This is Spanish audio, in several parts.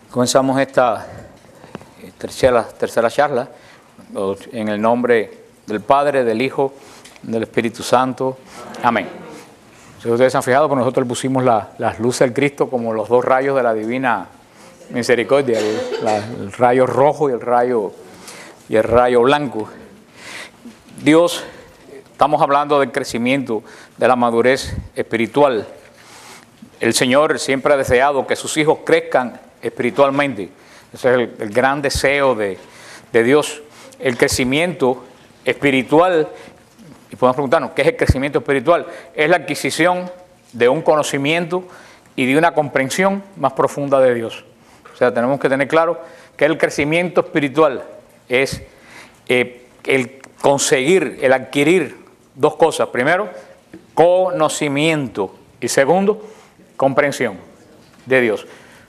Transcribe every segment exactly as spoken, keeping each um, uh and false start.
Comenzamos esta tercera, tercera charla en el nombre del Padre, del Hijo, del Espíritu Santo. Amén. Si ustedes se han fijado, pues nosotros pusimos la, las luces del Cristo como los dos rayos de la divina misericordia, el, la, el rayo rojo y el rayo, y el rayo blanco. Dios, estamos hablando del crecimiento, de la madurez espiritual. El Señor siempre ha deseado que sus hijos crezcan espiritualmente. Ese es el, el gran deseo de, de Dios. El crecimiento espiritual, y podemos preguntarnos, ¿qué es el crecimiento espiritual? Es la adquisición de un conocimiento y de una comprensión más profunda de Dios. O sea, tenemos que tener claro que el crecimiento espiritual es eh, el conseguir, el adquirir dos cosas. Primero, conocimiento y segundo, comprensión de Dios.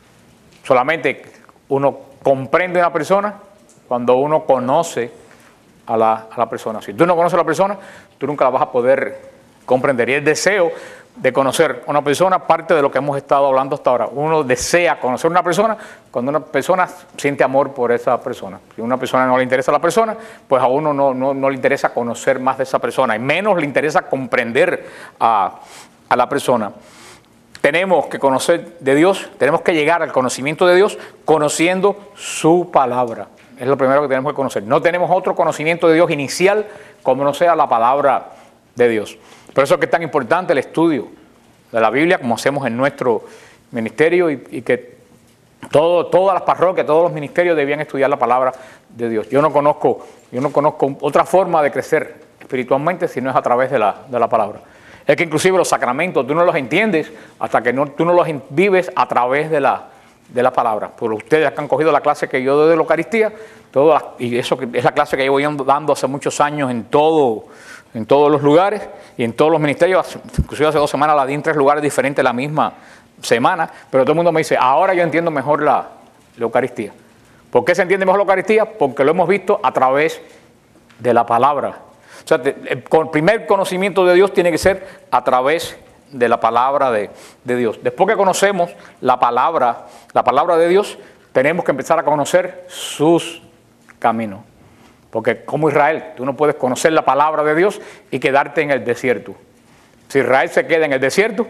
Solamente uno comprende a una persona cuando uno conoce a la, a la persona. Si tú no conoces a la persona, tú nunca la vas a poder comprender. Y el deseo de conocer a una persona, parte de lo que hemos estado hablando hasta ahora. Uno desea conocer a una persona cuando una persona siente amor por esa persona. Si a una persona no le interesa a la persona, pues a uno no, no, no le interesa conocer más de esa persona. Y menos le interesa comprender a, a la persona. Tenemos que conocer de Dios, tenemos que llegar al conocimiento de Dios conociendo su palabra. Es lo primero que tenemos que conocer. No tenemos otro conocimiento de Dios inicial como no sea la palabra de Dios. Por eso es que es tan importante el estudio de la Biblia, como hacemos en nuestro ministerio, y, y que todo, todas las parroquias, todos los ministerios debían estudiar la palabra de Dios. Yo no conozco, yo no conozco otra forma de crecer espiritualmente si no es a través de la, de la palabra. Es que inclusive los sacramentos tú no los entiendes hasta que no, tú no los vives a través de la, de la palabra. Por ustedes que han cogido la clase que yo doy de la Eucaristía, todo la, y eso es la clase que llevo dando hace muchos años en, todo, en todos los lugares y en todos los ministerios. Inclusive hace dos semanas la di en tres lugares diferentes la misma semana, pero todo el mundo me dice, ahora yo entiendo mejor la, la Eucaristía. ¿Por qué se entiende mejor la Eucaristía? Porque lo hemos visto a través de la palabra. O sea, el primer conocimiento de Dios tiene que ser a través de la palabra de, de Dios. Después que conocemos la palabra, la palabra de Dios, tenemos que empezar a conocer sus caminos. Porque como Israel, tú no puedes conocer la palabra de Dios y quedarte en el desierto. Si Israel se queda en el desierto,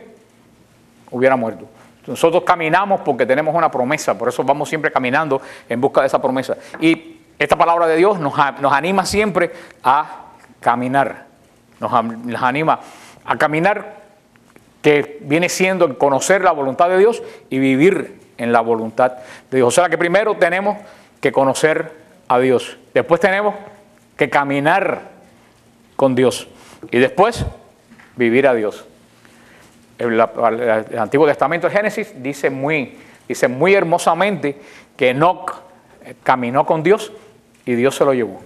hubiera muerto. Nosotros caminamos porque tenemos una promesa, por eso vamos siempre caminando en busca de esa promesa. Y esta palabra de Dios nos, nos anima siempre a caminar, nos, nos anima a caminar, que viene siendo el conocer la voluntad de Dios y vivir en la voluntad de Dios. O sea que primero tenemos que conocer a Dios, después tenemos que caminar con Dios y después vivir a Dios. El, el, el Antiguo Testamento de Génesis dice muy, dice muy hermosamente que Enoc caminó con Dios y Dios se lo llevó.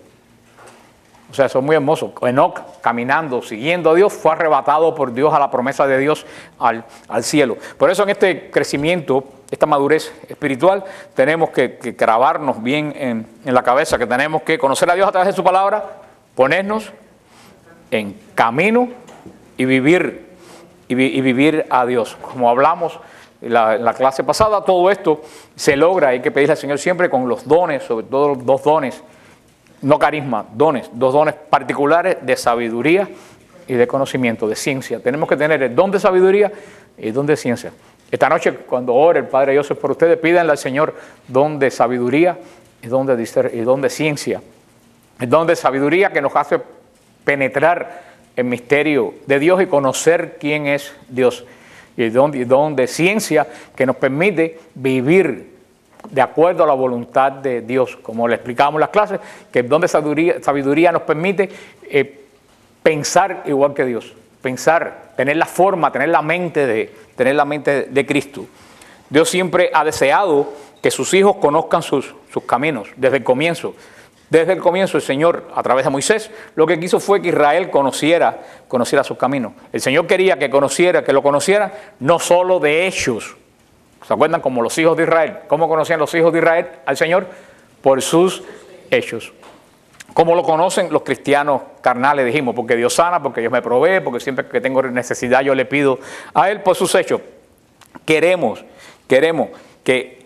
O sea, eso es muy hermoso. Enoc, caminando, siguiendo a Dios, fue arrebatado por Dios a la promesa de Dios al, al cielo. Por eso en este crecimiento, esta madurez espiritual, tenemos que, que grabarnos bien en, en la cabeza, que tenemos que conocer a Dios a través de su palabra, ponernos en camino y vivir, y, vi, y vivir a Dios. Como hablamos en la, en la clase pasada, todo esto se logra, hay que pedirle al Señor siempre con los dones, sobre todo los dos dones, no carisma, dones, dos dones particulares de sabiduría y de conocimiento, de ciencia. Tenemos que tener el don de sabiduría y el don de ciencia. Esta noche, cuando ore el Padre Dios por ustedes, pídanle al Señor don de sabiduría y don de, y don de ciencia. El don de sabiduría que nos hace penetrar el misterio de Dios y conocer quién es Dios. Y el don, el don de ciencia que nos permite vivir de acuerdo a la voluntad de Dios, como le explicábamos en las clases, que el don de sabiduría, sabiduría nos permite eh, pensar igual que Dios, pensar, tener la forma, tener la mente de, tener la mente de Cristo. Dios siempre ha deseado que sus hijos conozcan sus, sus caminos, desde el comienzo. Desde el comienzo el Señor, a través de Moisés, lo que quiso fue que Israel conociera, conociera sus caminos. El Señor quería que conociera, que lo conociera, no solo de hechos. ¿Se acuerdan? Como los hijos de Israel. ¿Cómo conocían los hijos de Israel al Señor? Por sus hechos. ¿Cómo lo conocen los cristianos carnales? Dijimos, porque Dios sana, porque Dios me provee, porque siempre que tengo necesidad yo le pido a Él por sus hechos. Queremos, queremos que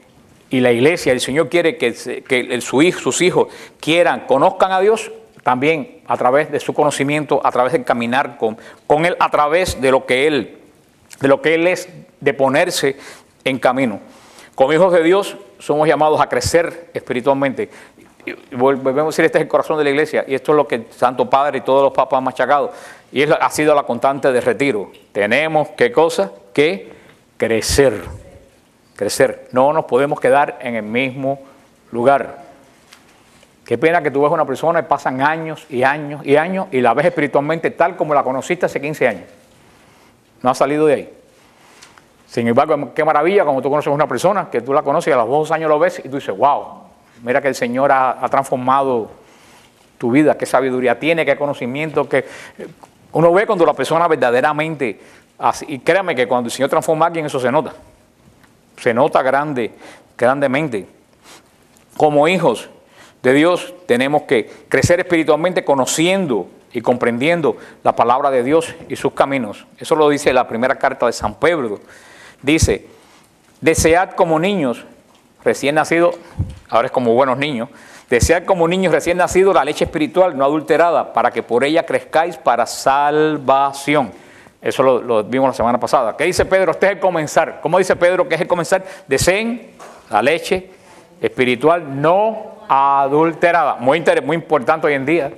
y la iglesia, el Señor quiere que, que el, su hijo, sus hijos quieran, conozcan a Dios, también a través de su conocimiento, a través de caminar con, con Él, a través de lo que Él, de lo que Él es, de ponerse en camino. Como hijos de Dios somos llamados a crecer espiritualmente. Y volvemos a decir, este es el corazón de la iglesia y esto es lo que el Santo Padre y todos los papas han machacado. Y es, ha sido la constante de retiro. Tenemos, ¿qué cosa? Que crecer. Crecer. No nos podemos quedar en el mismo lugar. Qué pena que tú ves a una persona y pasan años y años y años y la ves espiritualmente tal como la conociste hace quince años. No ha salido de ahí. Sin embargo, qué maravilla como tú conoces a una persona que tú la conoces y a los dos años lo ves y tú dices, wow, mira que el Señor ha, ha transformado tu vida, qué sabiduría tiene, qué conocimiento, que uno ve cuando la persona verdaderamente, así, y créame que cuando el Señor transforma a alguien eso se nota, se nota grande, grandemente. Como hijos de Dios tenemos que crecer espiritualmente conociendo y comprendiendo la palabra de Dios y sus caminos. Eso lo dice la primera carta de San Pedro. Dice, desead como niños recién nacidos, ahora es como buenos niños, desead como niños recién nacidos la leche espiritual no adulterada, para que por ella crezcáis para salvación. Eso lo, lo vimos la semana pasada. ¿Qué dice Pedro? Este es el comenzar. ¿Cómo dice Pedro que es el comenzar? Deseen la leche espiritual no adulterada. Muy, muy importante hoy en día.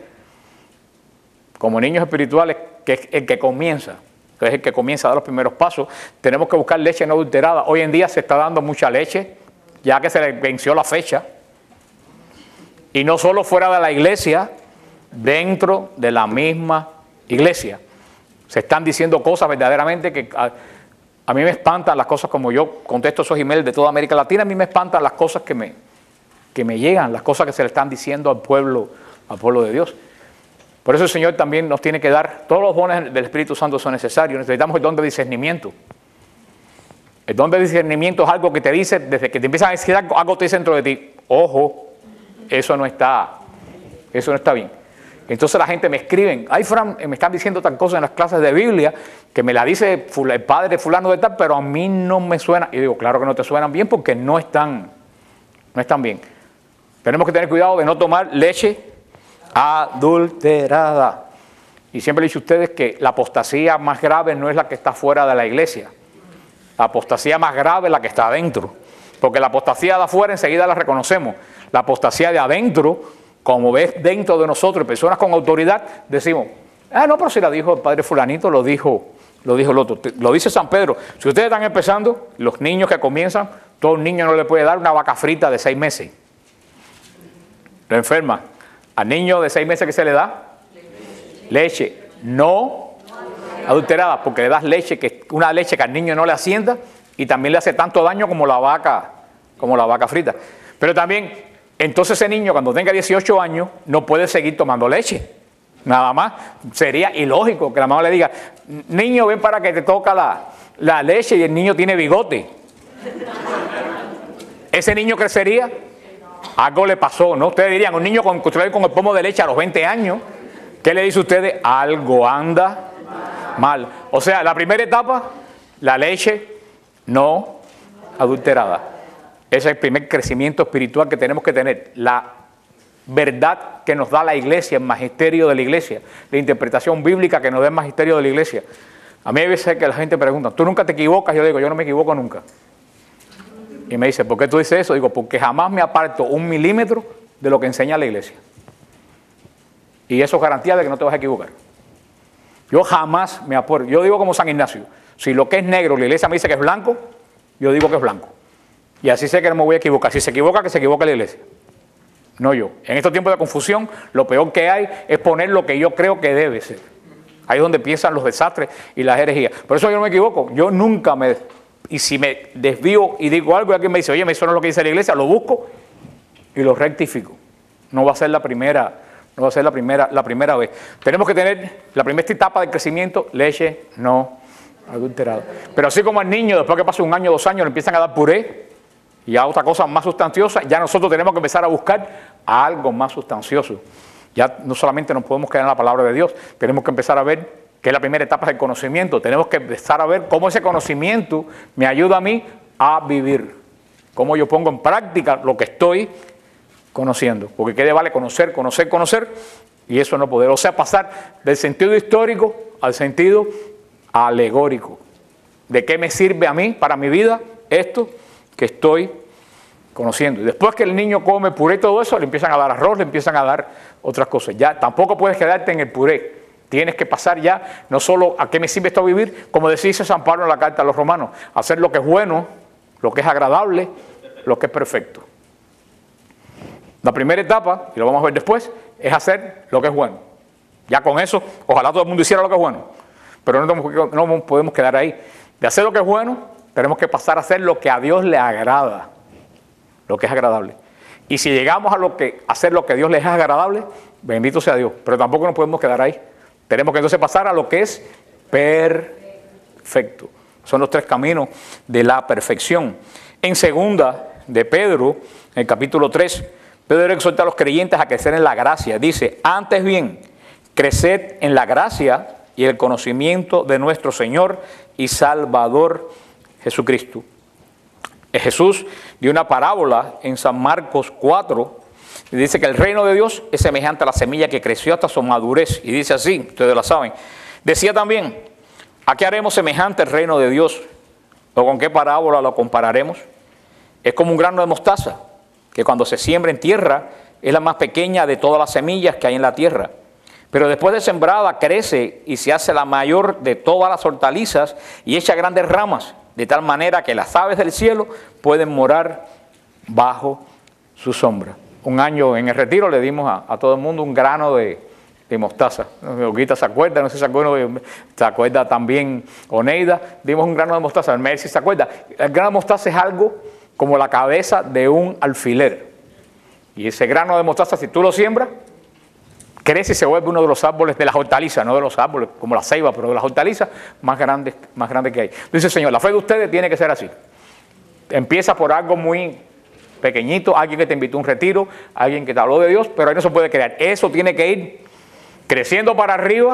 Como niños espirituales, que es el que comienza, que es el que comienza a dar los primeros pasos, tenemos que buscar leche no adulterada. Hoy en día se está dando mucha leche, ya que se le venció la fecha. Y no solo fuera de la iglesia, dentro de la misma iglesia. Se están diciendo cosas verdaderamente que a, a mí me espantan las cosas, como yo contesto esos emails de toda América Latina, a mí me espantan las cosas que me, que me llegan, las cosas que se le están diciendo al pueblo, al pueblo de Dios. Por eso el Señor también nos tiene que dar, todos los dones del Espíritu Santo son necesarios, necesitamos el don de discernimiento. El don de discernimiento es algo que te dice, desde que te empiezan a decir algo, algo te dice dentro de ti, ojo, eso no está, eso no está bien. Entonces la gente me escribe, ay Fran, me están diciendo tal cosa en las clases de Biblia, que me la dice el padre fulano de tal, pero a mí no me suena. Y digo, claro que no te suenan bien porque no están, no están bien. Tenemos que tener cuidado de no tomar leche adulterada. Y siempre le he dicho a ustedes que la apostasía más grave no es la que está fuera de la iglesia. La apostasía más grave es la que está adentro. Porque la apostasía de afuera enseguida la reconocemos. La apostasía de adentro, como ves dentro de nosotros, personas con autoridad, decimos, ah, no, pero si la dijo el padre fulanito, lo dijo, lo dijo el otro. Lo dice San Pedro. Si ustedes están empezando, los niños que comienzan, todo un niño no le puede dar una vaca frita de seis meses. Lo enferma. Al niño de seis meses, ¿qué se le da? Leche. Leche. No adulterada, porque le das leche, que una leche que al niño no le asienta y también le hace tanto daño como la vaca, como la vaca frita. Pero también, entonces ese niño cuando tenga dieciocho años no puede seguir tomando leche. Nada más. Sería ilógico que la mamá le diga, niño, ven para que te toca la, la leche, y el niño tiene bigote. Ese niño crecería. Algo le pasó, ¿no? Ustedes dirían, un niño con, con el pomo de leche a los veinte años, ¿qué le dice a ustedes? Algo anda mal. O sea, la primera etapa, la leche no adulterada. Ese es el primer crecimiento espiritual que tenemos que tener. La verdad que nos da la iglesia, el magisterio de la iglesia, la interpretación bíblica que nos da el magisterio de la iglesia. A mí hay veces que la gente pregunta, ¿tú nunca te equivocas? Yo digo, yo no me equivoco nunca. Y me dice, ¿por qué tú dices eso? Digo, porque jamás me aparto un milímetro de lo que enseña la iglesia. Y eso es garantía de que no te vas a equivocar. Yo jamás me aparto. Yo digo como San Ignacio, si lo que es negro la iglesia me dice que es blanco, yo digo que es blanco. Y así sé que no me voy a equivocar. Si se equivoca, que se equivoque la iglesia. No yo. En estos tiempos de confusión, lo peor que hay es poner lo que yo creo que debe ser. Ahí es donde empiezan los desastres y las herejías. Por eso yo no me equivoco. Yo nunca me... Y si me desvío y digo algo y alguien me dice, oye, eso no es lo que dice la iglesia, lo busco y lo rectifico. No va a ser la primera, no va a ser la primera, la primera vez. Tenemos que tener la primera etapa de crecimiento, leche no adulterada. Pero así como al niño, después que pasa un año, dos años, le empiezan a dar puré y a otra cosa más sustanciosa, ya nosotros tenemos que empezar a buscar algo más sustancioso. Ya no solamente nos podemos quedar en la palabra de Dios, tenemos que empezar a ver que es la primera etapa del conocimiento. Tenemos que empezar a ver cómo ese conocimiento me ayuda a mí a vivir. cómo yo pongo en práctica lo que estoy conociendo. Porque qué vale conocer, conocer, conocer, y eso no poder. O sea, pasar del sentido histórico al sentido alegórico. ¿De qué me sirve a mí, para mi vida, esto que estoy conociendo? Y después que el niño come puré y todo eso, le empiezan a dar arroz, le empiezan a dar otras cosas. Ya tampoco puedes quedarte en el puré. Tienes que pasar ya no solo a qué me sirve esto vivir, como dice San Pablo en la carta a los romanos, hacer lo que es bueno, lo que es agradable, lo que es perfecto. La primera etapa, y lo vamos a ver después, es hacer lo que es bueno. Ya con eso, ojalá todo el mundo hiciera lo que es bueno, pero no, no podemos quedar ahí. De hacer lo que es bueno, tenemos que pasar a hacer lo que a Dios le agrada, lo que es agradable. Y si llegamos a lo que, a hacer lo que a Dios le es agradable, bendito sea Dios, pero tampoco nos podemos quedar ahí. Tenemos que entonces pasar a lo que es perfecto. Son los tres caminos de la perfección. En segunda de Pedro, en el capítulo tres, Pedro exhorta a los creyentes a crecer en la gracia. Dice, antes bien, creced en la gracia y el conocimiento de nuestro Señor y Salvador Jesucristo. Jesús dio una parábola en San Marcos cuatro, y dice que el reino de Dios es semejante a la semilla que creció hasta su madurez. Y dice así, ustedes la saben. Decía también, ¿a qué haremos semejante el reino de Dios? ¿O con qué parábola lo compararemos? Es como un grano de mostaza, que cuando se siembra en tierra es la más pequeña de todas las semillas que hay en la tierra. Pero después de sembrada crece y se hace la mayor de todas las hortalizas y echa grandes ramas, de tal manera que las aves del cielo pueden morar bajo su sombra. Un año en el retiro le dimos a, a todo el mundo un grano de, de mostaza. Olguita se acuerda, no sé si se acuerda, se acuerda también Oneida, dimos un grano de mostaza. El Mercy se acuerda. El grano de mostaza es algo como la cabeza de un alfiler. Y ese grano de mostaza, si tú lo siembras, crece y se vuelve uno de los árboles de las hortalizas, no de los árboles como la ceiba, pero de las hortalizas más grandes, más grandes que hay. Dice el Señor, la fe de ustedes tiene que ser así. Empieza por algo muy pequeñito, alguien que te invitó a un retiro, alguien que te habló de Dios, pero ahí no se puede crear. Eso tiene que ir creciendo para arriba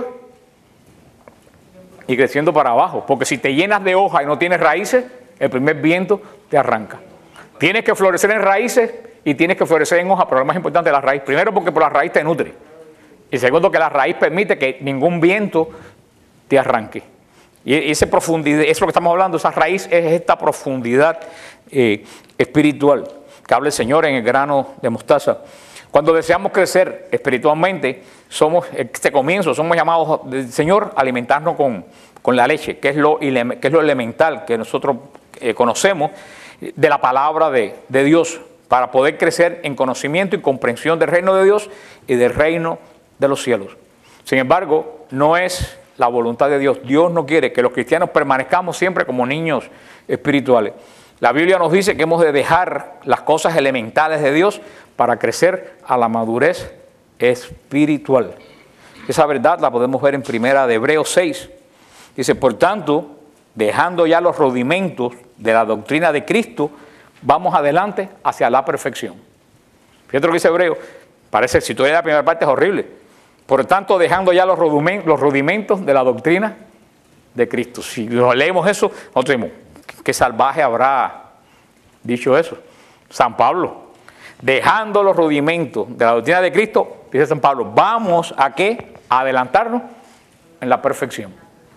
y creciendo para abajo, porque si te llenas de hojas y no tienes raíces, el primer viento te arranca. Tienes que florecer en raíces y tienes que florecer en hojas, pero lo más importante es la raíz. Primero, porque por la raíz te nutre. Y segundo, que la raíz permite que ningún viento te arranque. Y esa profundidad, eso es lo que estamos hablando, esa raíz es esta profundidad eh, espiritual que habla el Señor en el grano de mostaza. Cuando deseamos crecer espiritualmente, somos, este comienzo, somos llamados del Señor a alimentarnos con, con la leche, que es lo, que es lo elemental que nosotros eh, conocemos de la palabra de, de Dios, para poder crecer en conocimiento y comprensión del reino de Dios y del reino de los cielos. Sin embargo, no es la voluntad de Dios. Dios no quiere que los cristianos permanezcamos siempre como niños espirituales. La Biblia nos dice que hemos de dejar las cosas elementales de Dios para crecer a la madurez espiritual. Esa verdad la podemos ver en primera de Hebreos seis. Dice, por tanto, dejando ya los rudimentos de la doctrina de Cristo, vamos adelante hacia la perfección. Fíjate lo que dice Hebreo. Parece, si tú lees la primera parte, es horrible. Por tanto, dejando ya los rudimentos, los rudimentos de la doctrina de Cristo. Si leemos eso, nosotros decimos, ¿qué salvaje habrá dicho eso? San Pablo. Dejando los rudimentos de la doctrina de Cristo, dice San Pablo, vamos a ¿qué? A adelantarnos en la perfección.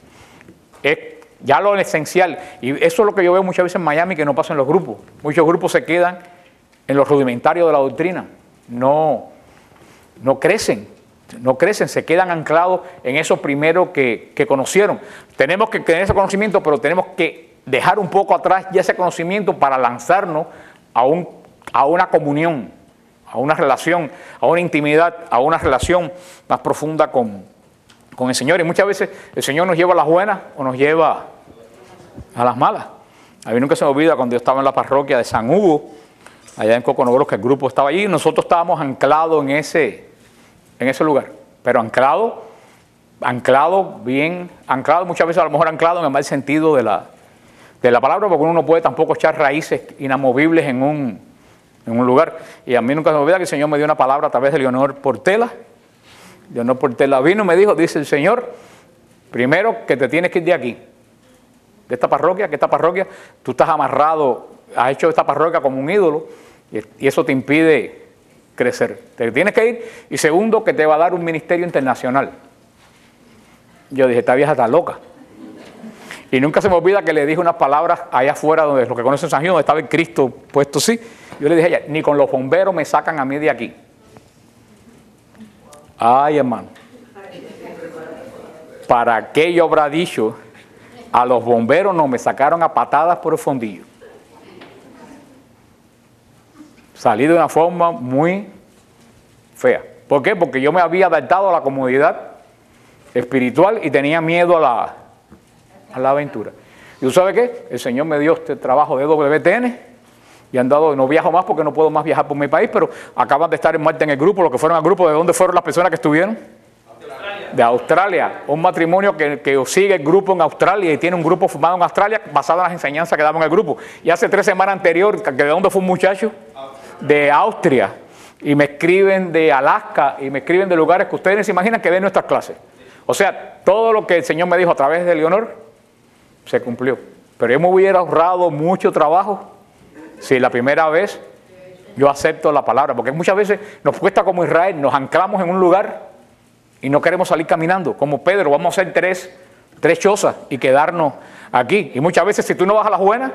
Es ya lo esencial. Y eso es lo que yo veo muchas veces en Miami, que no pasa en los grupos. Muchos grupos se quedan en los rudimentarios de la doctrina. No, no crecen. No crecen, se quedan anclados en eso primero que, que conocieron. Tenemos que tener ese conocimiento, pero tenemos que dejar un poco atrás ya ese conocimiento para lanzarnos a, un, a una comunión, a una relación, a una intimidad, a una relación más profunda con, con el Señor. Y muchas veces el Señor nos lleva a las buenas o nos lleva a las malas. A mí nunca se me olvida cuando yo estaba en la parroquia de San Hugo, allá en Coconogros, que el grupo estaba allí, y nosotros estábamos anclados en ese... en ese lugar, pero anclado, anclado, bien anclado, muchas veces a lo mejor anclado en el mal sentido de la, de la palabra, porque uno no puede tampoco echar raíces inamovibles en un, en un lugar. Y a mí nunca se me olvida que el Señor me dio una palabra a través de Leonor Portela. Leonor Portela vino y me dijo, dice el Señor, primero que te tienes que ir de aquí, de esta parroquia, que esta parroquia, tú estás amarrado has hecho esta parroquia como un ídolo y eso te impide crecer. Te tienes que ir. Y segundo, que te va a dar un ministerio internacional. Yo dije, esta vieja está loca. Y nunca se me olvida que le dije unas palabras allá afuera, donde los que conocen San Gil, donde estaba el Cristo puesto así. Yo le dije a ella, ni con los bomberos me sacan a mí de aquí. Ay, hermano. ¿Para qué yo habrá dicho? A los bomberos no me sacaron a patadas por el fondillo. Salí de una forma muy fea. ¿Por qué? Porque yo me había adaptado a la comodidad espiritual y tenía miedo a la, a la aventura. ¿Y tú sabes qué? El Señor me dio este trabajo de W T N y han dado, no viajo más porque no puedo más viajar por mi país, pero acaban de estar en Malta en el grupo, los que fueron al grupo. ¿De dónde fueron las personas que estuvieron? Australia. De Australia. Un matrimonio que, que sigue el grupo en Australia y tiene un grupo formado en Australia basado en las enseñanzas que daban en el grupo. Y hace tres semanas anterior, ¿de dónde fue un muchacho? De Austria. Y me escriben de Alaska y me escriben de lugares que ustedes se imaginan que ven nuestras clases. O sea, todo lo que el Señor me dijo a través de Leonor se cumplió. Pero yo me hubiera ahorrado mucho trabajo si la primera vez yo acepto la palabra. Porque muchas veces nos cuesta como Israel, nos anclamos en un lugar y no queremos salir caminando. Como Pedro, vamos a hacer tres, tres chozas y quedarnos aquí. Y muchas veces si tú no vas a las buenas,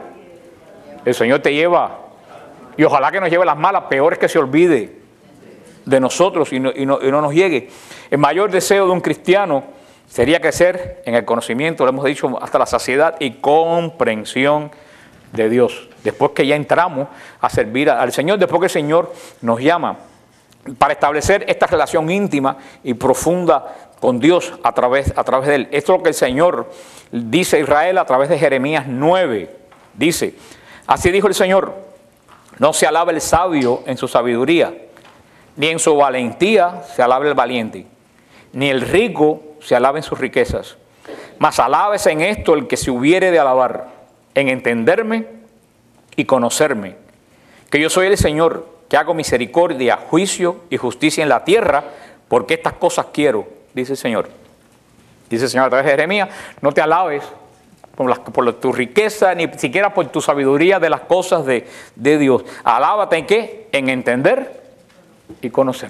el Señor te lleva, y ojalá que nos lleve las malas, peor es que se olvide de nosotros y no, y, no, y no nos llegue. El mayor deseo de un cristiano sería crecer en el conocimiento, lo hemos dicho, hasta la saciedad y comprensión de Dios. Después que ya entramos a servir al Señor, después que el Señor nos llama para establecer esta relación íntima y profunda con Dios a través, a través de Él. Esto es lo que el Señor dice a Israel a través de Jeremías nueve. Dice, así dijo el Señor, no se alaba el sabio en su sabiduría, ni en su valentía se alabe el valiente, ni el rico se alabe en sus riquezas. Mas alábese en esto el que se hubiere de alabar, en entenderme y conocerme, que yo soy el Señor, que hago misericordia, juicio y justicia en la tierra, porque estas cosas quiero, dice el Señor. Dice el Señor a través de Jeremías, no te alabes por, las, por tu riqueza, ni siquiera por tu sabiduría de las cosas de, de Dios. Alábate en qué, en entender y conocer.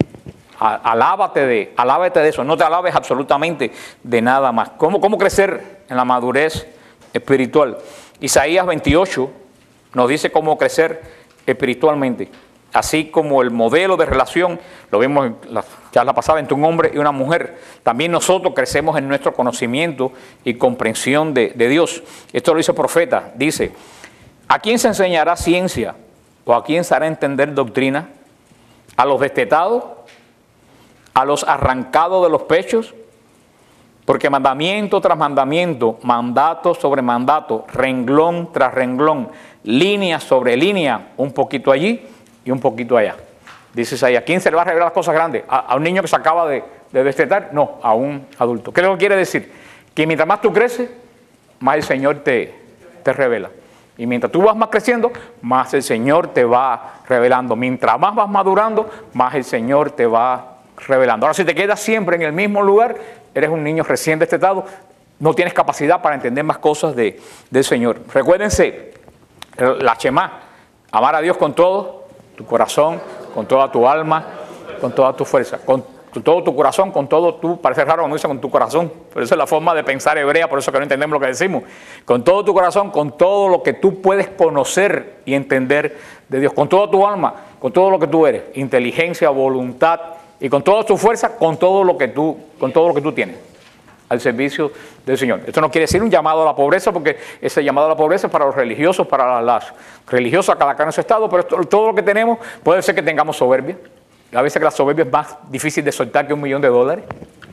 Alábate de, alábate de eso, no te alabes absolutamente de nada más. ¿Cómo, cómo crecer en la madurez espiritual? Isaías veintiocho nos dice cómo crecer espiritualmente, así como el modelo de relación, lo vimos en la charla pasada, entre un hombre y una mujer. También nosotros crecemos en nuestro conocimiento y comprensión de, de Dios. Esto lo dice el profeta, dice, ¿a quién se enseñará ciencia o a quién se hará entender doctrina? ¿A los destetados? ¿A los arrancados de los pechos? Porque mandamiento tras mandamiento, mandato sobre mandato, renglón tras renglón, línea sobre línea, un poquito allí y un poquito allá. Dices ahí, ¿a quién se le va a revelar las cosas grandes? ¿A, a un niño que se acaba de, de destetar? No, a un adulto. ¿Qué es lo que quiere decir? Que mientras más tú creces, más el Señor te, te revela. Y mientras tú vas más creciendo, más el Señor te va revelando. Mientras más vas madurando, más el Señor te va revelando. Ahora, si te quedas siempre en el mismo lugar, eres un niño recién destetado, no tienes capacidad para entender más cosas de, del Señor. Recuérdense, la Shema, amar a Dios con todo tu corazón, con toda tu alma, con toda tu fuerza, con todo tu corazón, con todo tu, parece raro cuando dice con tu corazón, pero esa es la forma de pensar hebrea, por eso que no entendemos lo que decimos, con todo tu corazón, con todo lo que tú puedes conocer y entender de Dios, con toda tu alma, con todo lo que tú eres, inteligencia, voluntad, y con toda tu fuerza, con todo lo que tú, con todo lo que tú tienes, al servicio del Señor. Esto no quiere decir un llamado a la pobreza, porque ese llamado a la pobreza es para los religiosos, para las religiosas, cada uno en su estado, pero esto, todo lo que tenemos, puede ser que tengamos soberbia. A veces que la soberbia es más difícil de soltar que un millón de dólares.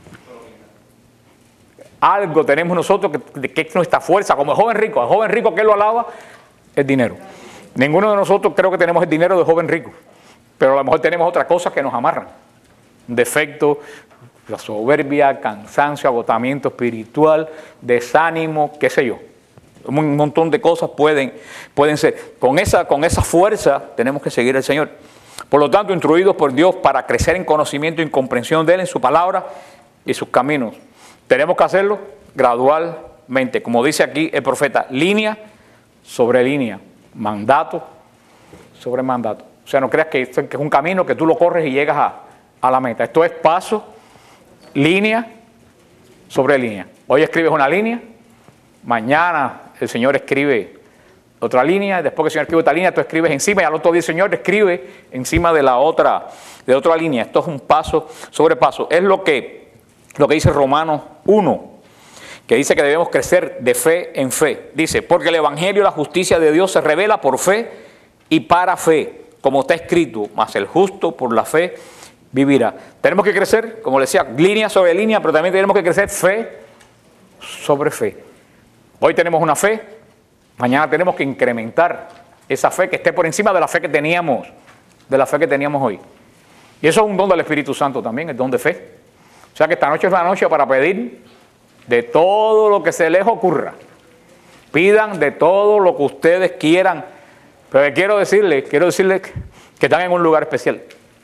Algo tenemos nosotros que, que es nuestra fuerza, como el joven rico. El joven rico, ¿qué lo alaba? El dinero. Ninguno de nosotros creo que tenemos el dinero del joven rico, pero a lo mejor tenemos otras cosas que nos amarran. Defecto, la soberbia, cansancio, agotamiento espiritual, desánimo, qué sé yo. Un montón de cosas pueden, pueden ser. Con esa, con esa fuerza tenemos que seguir al Señor. Por lo tanto, instruidos por Dios para crecer en conocimiento y comprensión de Él, en su palabra y sus caminos. Tenemos que hacerlo gradualmente. Como dice aquí el profeta, línea sobre línea, mandato sobre mandato. O sea, no creas que, que es un camino que tú lo corres y llegas a, a la meta. Esto es paso, línea sobre línea. Hoy escribes una línea, mañana el Señor escribe otra línea, después que el Señor escribe otra línea, tú escribes encima y al otro día el Señor escribe encima de la otra, de otra línea. Esto es un paso sobre paso. Es lo que, lo que dice Romanos uno, que dice que debemos crecer de fe en fe. Dice, porque el Evangelio, la justicia de Dios se revela por fe y para fe, como está escrito, mas el justo por la fe vivirá. Tenemos que crecer, como le decía, línea sobre línea, pero también tenemos que crecer fe sobre fe. Hoy tenemos una fe, mañana tenemos que incrementar esa fe que esté por encima de la fe que teníamos, de la fe que teníamos hoy. Y eso es un don del Espíritu Santo también, el don de fe. O sea que esta noche es una noche para pedir de todo lo que se les ocurra. Pidan de todo lo que ustedes quieran. Pero quiero decirles, quiero decirles que están en un lugar especial.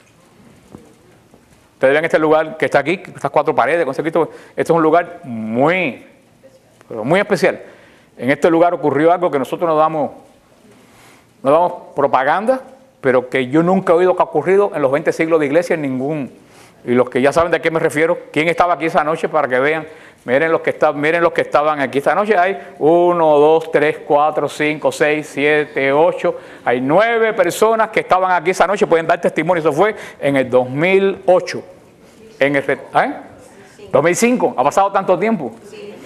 Ustedes ven este lugar que está aquí, estas cuatro paredes, con este es un lugar muy, pero muy especial. En este lugar ocurrió algo que nosotros nos damos, nos damos propaganda, pero que yo nunca he oído que ha ocurrido en los veinte siglos de iglesia en ningún. Y los que ya saben de qué me refiero, ¿quién estaba aquí esa noche para que vean? Miren los que, está, miren los que estaban aquí esta noche. Hay uno, dos, tres, cuatro, cinco, seis, siete, ocho. Hay nueve personas que estaban aquí esa noche, pueden dar testimonio. Eso fue en el dos mil ocho. En el, ¿eh? dos mil cinco. ¿Ha pasado tanto tiempo?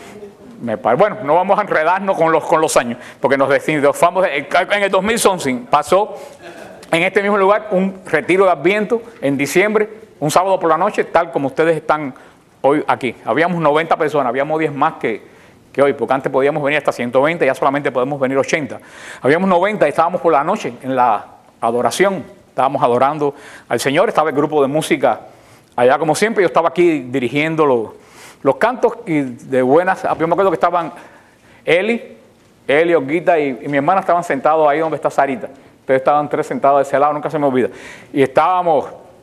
Me bueno, no vamos a enredarnos con los, con los años, porque nos decimos, en el dos mil once pasó en este mismo lugar un retiro de Adviento en diciembre, un sábado por la noche, tal como ustedes están hoy aquí. Habíamos noventa personas, habíamos diez más que, que hoy, porque antes podíamos venir hasta ciento veinte, ya solamente podemos venir ochenta. Habíamos noventa y estábamos por la noche en la adoración, estábamos adorando al Señor, estaba el grupo de música allá como siempre, yo estaba aquí dirigiendo los, los cantos y de buenas, yo me acuerdo que estaban Eli, Eli, Olguita y, y mi hermana estaban sentados ahí donde está Sarita. Ustedes estaban tres sentados de ese lado, nunca se me olvida. Y estábamos,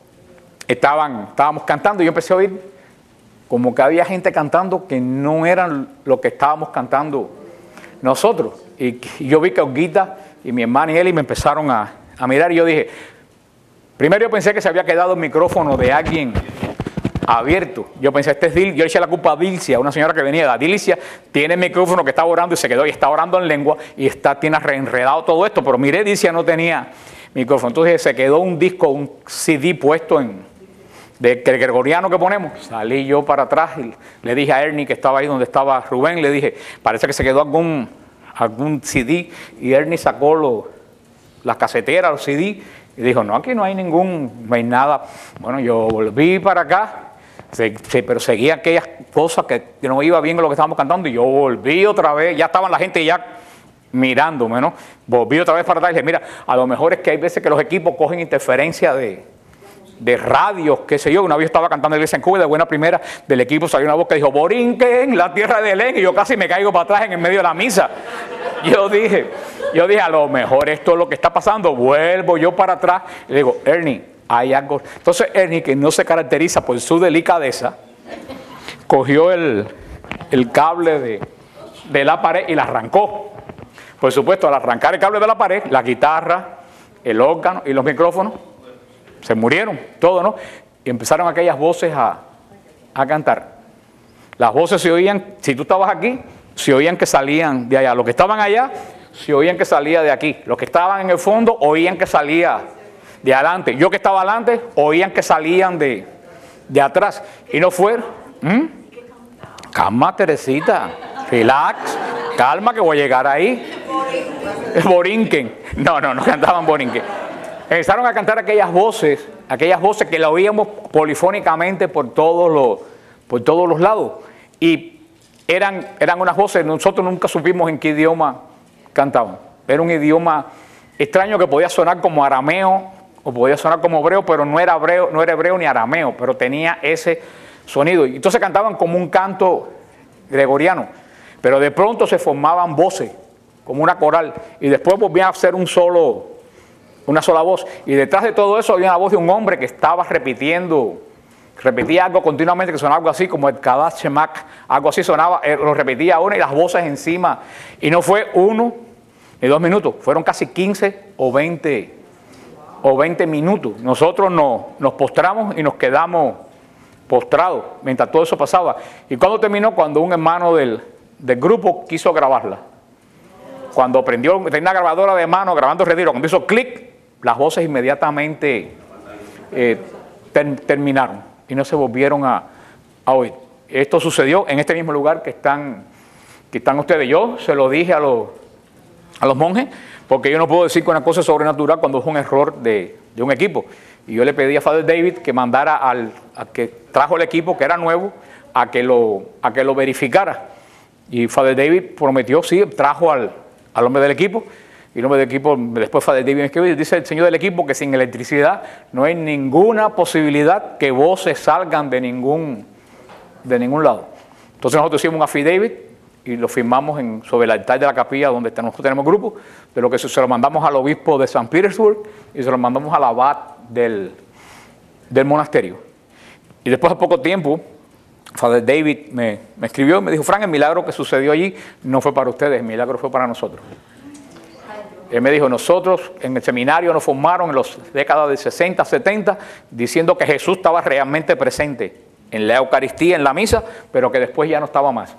estaban, estábamos cantando y yo empecé a oír como que había gente cantando que no eran lo que estábamos cantando nosotros. Y, y yo vi que Olguita y mi hermana y Eli me empezaron a, a mirar y yo dije, primero yo pensé que se había quedado el micrófono de alguien abierto. Yo pensé, este es Dil, yo le eché la culpa a Dilcia, una señora que venía de Dilcia, tiene el micrófono que estaba orando y se quedó y está orando en lengua y está, tiene reenredado todo esto, pero miré, Dilcia no tenía micrófono. Entonces se quedó un disco, un C D puesto en, de, de gregoriano que ponemos. Salí yo para atrás y le dije a Ernie que estaba ahí donde estaba Rubén, le dije, parece que se quedó algún, algún C D y Ernie sacó los, las caseteras, los C D y dijo, no, aquí no hay ningún, no hay nada. Bueno, yo volví para acá. Se, se, pero seguía aquellas cosas que, que no iba bien con lo que estábamos cantando y yo volví otra vez, ya estaban la gente ya mirándome, ¿no? Volví otra vez para atrás y dije, mira, a lo mejor es que hay veces que los equipos cogen interferencia de, de radios, qué sé yo. Una vez yo estaba cantando en iglesia en Cuba y de buena primera del equipo salió una voz que dijo, Borinquen, la tierra de Belén, y yo casi me caigo para atrás en el medio de la misa. Yo dije, yo dije, a lo mejor esto es lo que está pasando, vuelvo yo para atrás y le digo, Ernie, hay algo. Entonces Ernie, que no se caracteriza por su delicadeza, cogió el, el cable de, de la pared y la arrancó. Por supuesto, al arrancar el cable de la pared, la guitarra, el órgano y los micrófonos se murieron, todo, ¿no? Y empezaron aquellas voces a, a cantar. Las voces se oían, si tú estabas aquí, se oían que salían de allá. Los que estaban allá, se oían que salía de aquí. Los que estaban en el fondo, oían que salía de adelante. Yo que estaba adelante, oían que salían de, de atrás. Y no fueron. ¿Mm? Calma, Teresita. Relax. Calma que voy a llegar ahí. Borinquen. No, no, no cantaban Borinquen. Empezaron a cantar aquellas voces, aquellas voces que la oíamos polifónicamente por todos los, por todos los lados. Y eran, eran unas voces, nosotros nunca supimos en qué idioma cantaban. Era un idioma extraño que podía sonar como arameo, o podía sonar como hebreo, pero no era hebreo, no era hebreo ni arameo, pero tenía ese sonido. Y entonces cantaban como un canto gregoriano, pero de pronto se formaban voces, como una coral, y después volvían a ser un solo, una sola voz. Y detrás de todo eso había la voz de un hombre que estaba repitiendo, repetía algo continuamente, que sonaba algo así como el Kadash Shemak, algo así sonaba, eh, lo repetía uno y las voces encima. Y no fue uno, ni dos minutos, fueron casi quince o veinte, o veinte minutos. Nosotros nos, nos postramos y nos quedamos postrados mientras todo eso pasaba. ¿Y cuando terminó? Cuando un hermano del, del grupo quiso grabarla. Cuando prendió, tenía una grabadora de mano grabando el retiro, cuando hizo clic, las voces inmediatamente eh, ter, terminaron y no se volvieron a, a oír. Esto sucedió en este mismo lugar que están, que están ustedes. Yo se lo dije a los, a los monjes, porque yo no puedo decir que una cosa es sobrenatural cuando es un error de, de un equipo. Y yo le pedí a Father David que mandara al a que trajo el equipo, que era nuevo, a que lo, a que lo verificara. Y Father David prometió, sí, trajo al, al hombre del equipo. Y el hombre del equipo, después Father David me escribió, dice el señor del equipo que sin electricidad no hay ninguna posibilidad que voces salgan de ningún, de ningún lado. Entonces nosotros hicimos un affidavit y lo firmamos en, sobre el altar de la capilla donde nosotros tenemos grupo, de lo que se, se lo mandamos al obispo de San Petersburg y se lo mandamos al abad del, del monasterio. Y después de poco tiempo, Father David me, me escribió y me dijo, Frank, el milagro que sucedió allí no fue para ustedes, el milagro fue para nosotros. Él me dijo, nosotros en el seminario nos formaron en las décadas de sesenta, setenta, diciendo que Jesús estaba realmente presente en la Eucaristía, en la misa, pero que después ya no estaba más.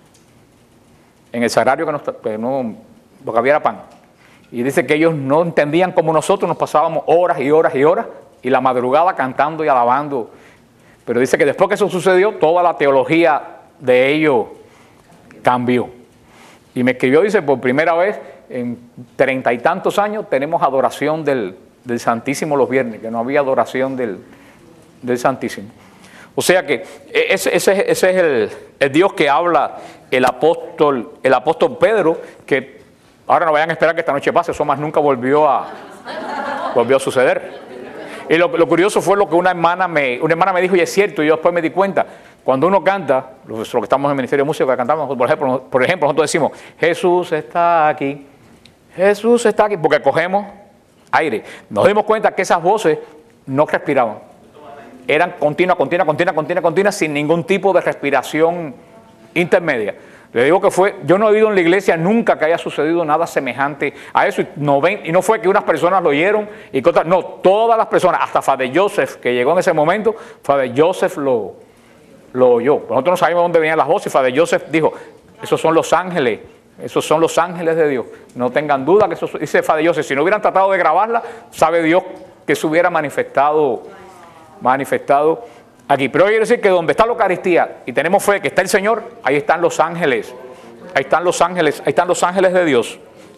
En el sagrario que no, que no, lo que había era pan. Y dice que ellos no entendían como nosotros, nos pasábamos horas y horas y horas, y la madrugada cantando y alabando. Pero dice que después que eso sucedió, toda la teología de ellos cambió. Y me escribió, dice, por primera vez en treinta y tantos años tenemos adoración del, del Santísimo los viernes, que no había adoración del, del Santísimo. O sea que ese, ese, ese es el, el Dios que habla el apóstol, el apóstol Pedro, que ahora no vayan a esperar que esta noche pase, eso más nunca volvió a, volvió a suceder. Y lo, lo curioso fue lo que una hermana me, una hermana me dijo, y es cierto, y yo después me di cuenta, cuando uno canta, los, los que estamos en el Ministerio de Música, que cantamos, por ejemplo, por ejemplo, nosotros decimos, Jesús está aquí, Jesús está aquí, porque cogemos aire. Nos dimos cuenta que esas voces no respiraban. Eran continua, continua, continua, continua, continua, sin ningún tipo de respiración intermedia. Le digo que fue, yo no he oído en la iglesia nunca que haya sucedido nada semejante a eso. Y no, ven, y no fue que unas personas lo oyeron y que otras, no, todas las personas, hasta Father Joseph, que llegó en ese momento, Father Joseph lo, lo oyó. Nosotros no sabíamos dónde venían las voces y Father Joseph dijo, esos son los ángeles, esos son los ángeles de Dios. No tengan duda que eso, dice Father Joseph, si no hubieran tratado de grabarla, sabe Dios que se hubiera manifestado, manifestado aquí. Pero quiere decir que donde está la Eucaristía y tenemos fe que está el Señor, ahí están los ángeles, ahí están los ángeles, ahí están los ángeles de Dios.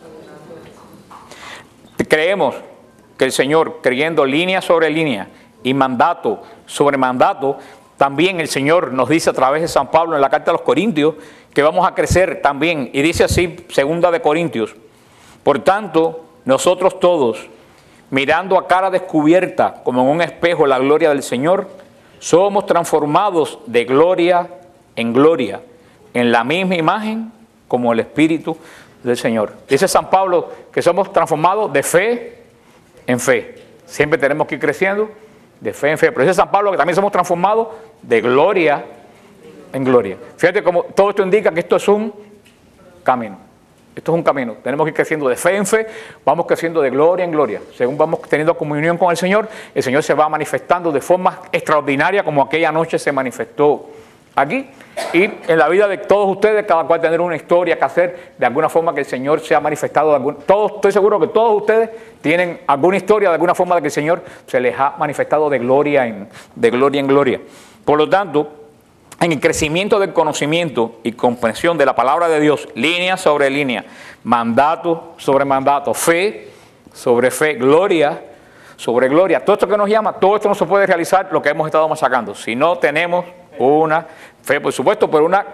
Creemos que el Señor, creyendo línea sobre línea y mandato sobre mandato, también el Señor nos dice a través de San Pablo en la carta a los Corintios que vamos a crecer también, y dice así, segunda de Corintios, por tanto, nosotros todos, mirando a cara descubierta como en un espejo la gloria del Señor, somos transformados de gloria en gloria, en la misma imagen como el Espíritu del Señor. Dice San Pablo que somos transformados de fe en fe. Siempre tenemos que ir creciendo de fe en fe. Pero dice San Pablo que también somos transformados de gloria en gloria. Fíjate cómo todo esto indica que esto es un camino. Esto es un camino. Tenemos que ir creciendo de fe en fe, vamos creciendo de gloria en gloria. Según vamos teniendo comunión con el Señor, el Señor se va manifestando de forma extraordinaria como aquella noche se manifestó aquí. Y en la vida de todos ustedes, cada cual tener una historia que hacer, de alguna forma que el Señor se ha manifestado. De algún, todos, estoy seguro que todos ustedes tienen alguna historia de alguna forma de que el Señor se les ha manifestado de gloria en, de gloria en gloria. Por lo tanto, en el crecimiento del conocimiento y comprensión de la palabra de Dios, línea sobre línea, mandato sobre mandato, fe sobre fe, gloria sobre gloria. Todo esto que nos llama, todo esto no se puede realizar lo que hemos estado machacando. Si no tenemos una fe, por supuesto, pero una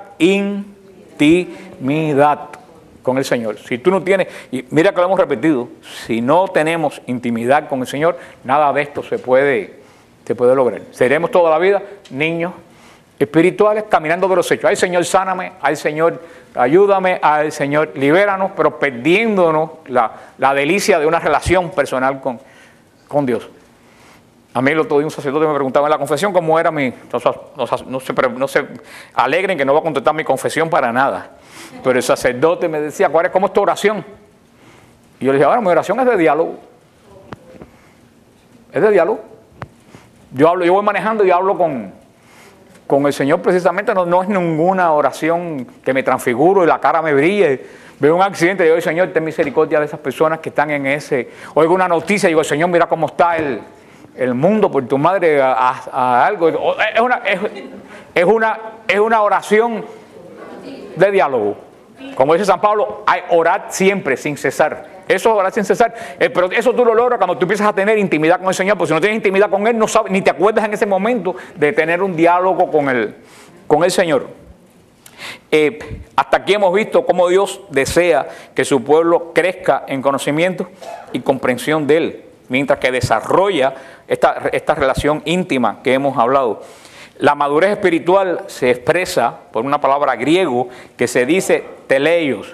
intimidad con el Señor. Si tú no tienes, y mira que lo hemos repetido, si no tenemos intimidad con el Señor, nada de esto se puede, se puede lograr. Seremos toda la vida niños espirituales caminando de los hechos. Ay, Señor, sáname, ay, Señor, ayúdame, ay, Señor, libéranos, pero perdiéndonos la, la delicia de una relación personal con, con Dios. A mí el otro día un sacerdote me preguntaba en la confesión cómo era mi... No, no, no, se, no se alegren que no va a contestar mi confesión para nada. Pero el sacerdote me decía, ¿cuál es, cómo es tu oración? Y yo le dije, ahora mi oración es de diálogo. Es de diálogo. Yo hablo, yo voy manejando y hablo con, con el Señor precisamente, no, no es ninguna oración que me transfiguro y la cara me brille. Veo un accidente y digo, Señor, ten misericordia de esas personas que están en ese. Oigo una noticia y digo, Señor, mira cómo está el, el mundo por tu madre a, a, a algo. Es una, es, es, una, es una oración de diálogo. Como dice San Pablo, hay orar siempre, sin cesar. Eso es orar sin cesar. Eh, pero eso tú lo logras cuando tú empiezas a tener intimidad con el Señor. Porque si no tienes intimidad con Él, no sabes, ni te acuerdas en ese momento de tener un diálogo con el, con el Señor. Eh, hasta aquí hemos visto cómo Dios desea que su pueblo crezca en conocimiento y comprensión de Él, mientras que desarrolla esta, esta relación íntima que hemos hablado. La madurez espiritual se expresa por una palabra griego que se dice teleios,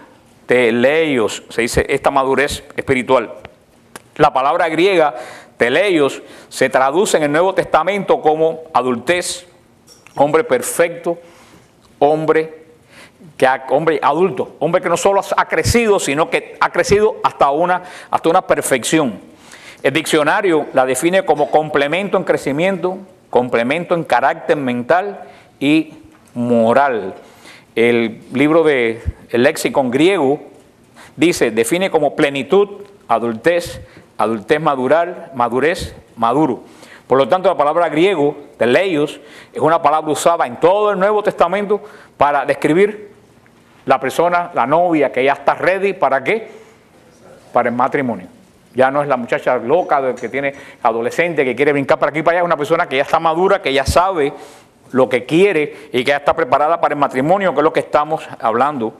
teleios, se dice esta madurez espiritual. La palabra griega teleios se traduce en el Nuevo Testamento como adultez, hombre perfecto, hombre, que ha, hombre adulto, hombre que no solo ha crecido, sino que ha crecido hasta una, hasta una perfección. El diccionario la define como complemento en crecimiento, complemento en carácter mental y moral. El libro de el léxico griego dice, define como plenitud, adultez, adultez madural, madurez, maduro. Por lo tanto, la palabra griego, teleios, es una palabra usada en todo el Nuevo Testamento para describir la persona, la novia que ya está ready, ¿para qué? Para el matrimonio. Ya no es la muchacha loca que tiene adolescente, que quiere brincar para aquí y para allá, es una persona que ya está madura, que ya sabe lo que quiere y que ya está preparada para el matrimonio, que es lo que estamos hablando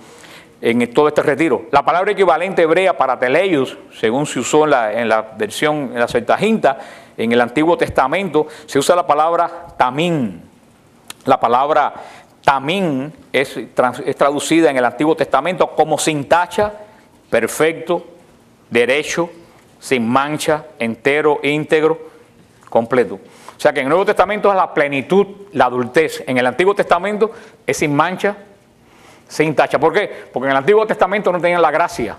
en todo este retiro. La palabra equivalente hebrea para teleios, según se usó en la, en la versión, en la Septuaginta, en el Antiguo Testamento, se usa la palabra tamín. La palabra tamín es, es traducida en el Antiguo Testamento como sin tacha, perfecto, derecho, sin mancha, entero, íntegro, completo. O sea que en el Nuevo Testamento es la plenitud, la adultez. En el Antiguo Testamento es sin mancha, sin tacha. ¿Por qué? Porque en el Antiguo Testamento no tenían la gracia.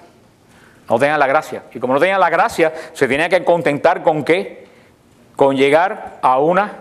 No tenían la gracia. Y como no tenían la gracia, se tenían que contentar con qué? Con llegar a una,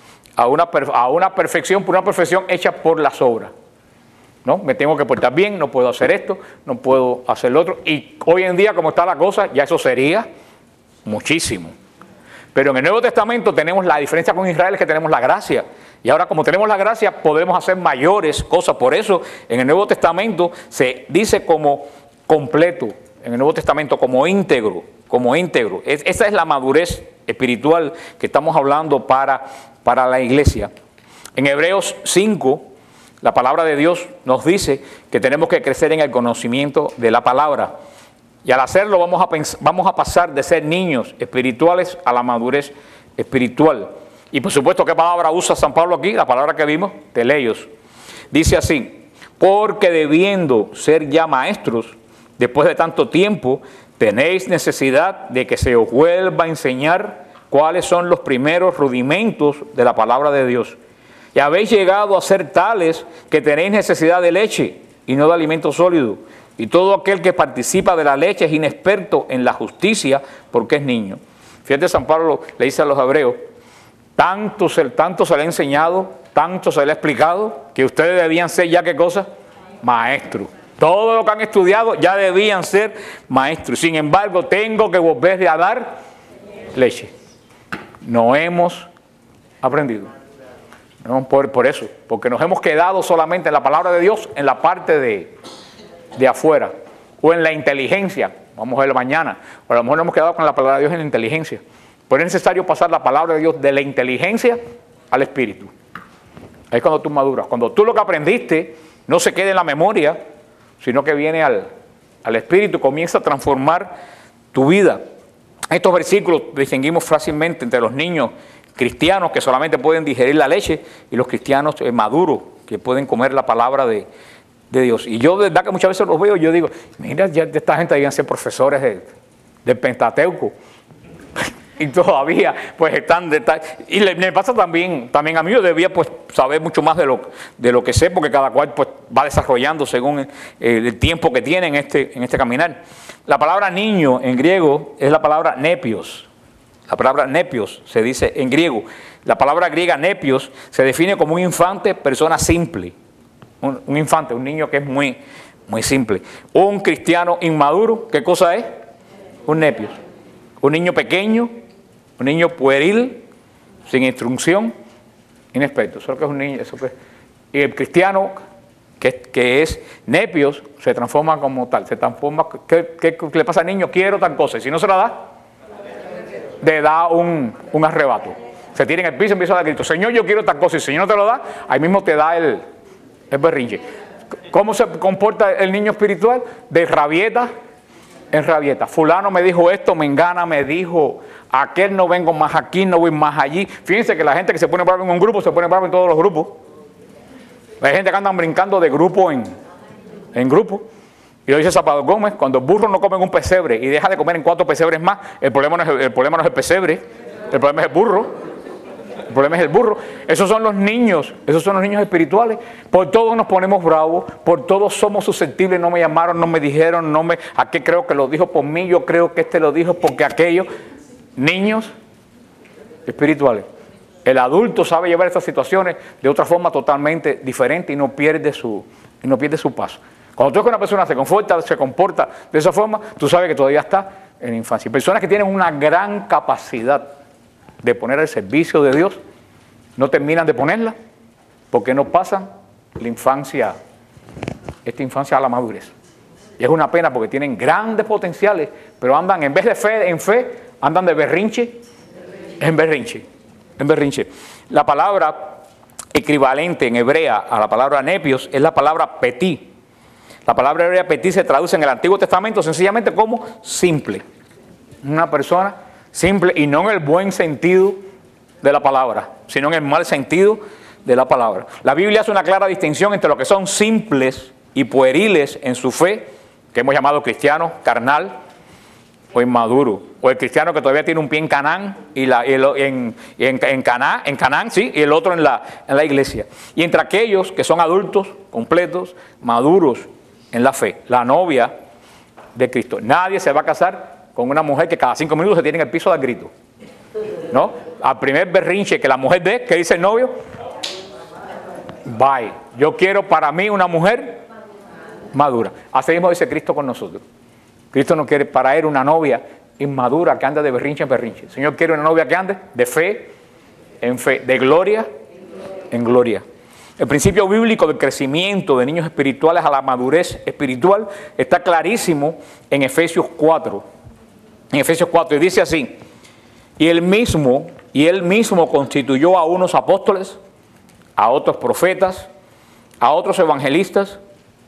a una, a una perfección, por una perfección hecha por las obras. ¿No? Me tengo que portar bien, no puedo hacer esto, no puedo hacer lo otro. Y hoy en día, como está la cosa, ya eso sería muchísimo. Pero en el Nuevo Testamento tenemos la diferencia con Israel, es que tenemos la gracia. Y ahora, como tenemos la gracia, podemos hacer mayores cosas. Por eso, en el Nuevo Testamento se dice como completo, en el Nuevo Testamento como íntegro, como íntegro. Es, esa es la madurez espiritual que estamos hablando para, para la iglesia. En Hebreos cinco, la palabra de Dios nos dice que tenemos que crecer en el conocimiento de la palabra. Y al hacerlo vamos a, pensar, vamos a pasar de ser niños espirituales a la madurez espiritual. Y por supuesto, ¿qué palabra usa San Pablo aquí? La palabra que vimos, teleios. Dice así, porque debiendo ser ya maestros, después de tanto tiempo, tenéis necesidad de que se os vuelva a enseñar cuáles son los primeros rudimentos de la palabra de Dios. Y habéis llegado a ser tales que tenéis necesidad de leche y no de alimento sólido. Y todo aquel que participa de la leche es inexperto en la justicia porque es niño. Fíjate, San Pablo le dice a los hebreos, tanto se, tanto se le ha enseñado, tanto se le ha explicado, que ustedes debían ser ya, ¿qué cosa? Maestros. Todo lo que han estudiado ya debían ser maestros. Sin embargo, tengo que volverle a dar leche. No hemos aprendido. No, por, por eso, porque nos hemos quedado solamente en la palabra de Dios, en la parte de, de afuera, o en la inteligencia, vamos a verlo mañana, o a lo mejor nos hemos quedado con la palabra de Dios en la inteligencia. Pero es necesario pasar la palabra de Dios de la inteligencia al espíritu. Ahí es cuando tú maduras, cuando tú lo que aprendiste no se queda en la memoria, sino que viene al, al espíritu, comienza a transformar tu vida. Estos versículos distinguimos fácilmente entre los niños cristianos que solamente pueden digerir la leche y los cristianos eh, maduros que pueden comer la palabra de, de Dios. Y yo de verdad que muchas veces los veo, yo digo, mira, ya esta gente debían ser profesores de, del Pentateuco. y todavía pues están de tal, y le, me pasa también también a mí. Yo debía pues saber mucho más de lo de lo que sé, porque cada cual pues va desarrollando según el, el tiempo que tiene en este en este caminar. La palabra niño en griego es la palabra nepios. La palabra nepios se dice en griego. La palabra griega nepios se define como un infante, persona simple. Un, un infante, un niño que es muy muy simple. Un cristiano inmaduro, ¿qué cosa es? Un nepios. Un niño pequeño, un niño pueril, sin instrucción, inexperto. Eso es lo que es un niño. Eso que es. Y el cristiano que, que es nepios se transforma como tal. Se transforma. ¿Qué, qué, qué le pasa al niño? Quiero tal cosa. Y si no se la da, le da un, un arrebato. Se tira en el piso y empieza a dar gritos. Señor, yo quiero tal cosa. Y si el Señor no te lo da, ahí mismo te da el, el berrinche. ¿Cómo se comporta el niño espiritual? De rabieta en rabieta. Fulano me dijo esto, Mengana me dijo aquel, no vengo más aquí, no voy más allí. Fíjense que la gente que se pone bravo en un grupo se pone bravo en todos los grupos. Hay gente que andan brincando de grupo en, en grupo. Y lo dice Zapado Gómez: cuando el burro no come en un pesebre y deja de comer en cuatro pesebres más, el problema no es el, el problema no es el pesebre, el problema es el burro. El problema es el burro. Esos son los niños, esos son los niños espirituales. Por todos nos ponemos bravos, por todos somos susceptibles. No me llamaron, no me dijeron, no me, ¿a qué creo que lo dijo por mí? Yo creo que este lo dijo porque aquello. Niños espirituales. El adulto sabe llevar estas situaciones de otra forma totalmente diferente y no pierde su, y no pierde su paso. Cuando tú ves que una persona se comporta, se comporta de esa forma, tú sabes que todavía está en la infancia. Personas que tienen una gran capacidad de poner al servicio de Dios, no terminan de ponerla porque no pasan la infancia, esta infancia a la madurez. Y es una pena porque tienen grandes potenciales, pero andan, en vez de fe en fe, andan de berrinche en berrinche, en berrinche. La palabra equivalente en hebrea a la palabra nepios es la palabra petí. La palabra hebrea petí se traduce en el Antiguo Testamento sencillamente como simple. Una persona simple, y no en el buen sentido de la palabra, sino en el mal sentido de la palabra. La Biblia hace una clara distinción entre lo que son simples y pueriles en su fe, que hemos llamado cristiano carnal o inmaduro, o el cristiano que todavía tiene un pie en Canaán y, la, y el, en, en, en, Canaán, en Canaán, sí, y el otro en la, en la iglesia. Y entre aquellos que son adultos, completos, maduros en la fe, la novia de Cristo. Nadie se va a casar con una mujer que cada cinco minutos se tiene en el piso del grito, ¿no? Al primer berrinche que la mujer dé, ¿qué dice el novio? Bye. Yo quiero para mí una mujer madura. Así mismo dice Cristo con nosotros. Cristo no quiere para él una novia inmadura que ande de berrinche en berrinche. El Señor quiere una novia que ande de fe en fe, de gloria en gloria. El principio bíblico del crecimiento de niños espirituales a la madurez espiritual está clarísimo en Efesios cuatro. En Efesios cuatro, y dice así: y él mismo, y él mismo constituyó a unos apóstoles, a otros profetas, a otros evangelistas,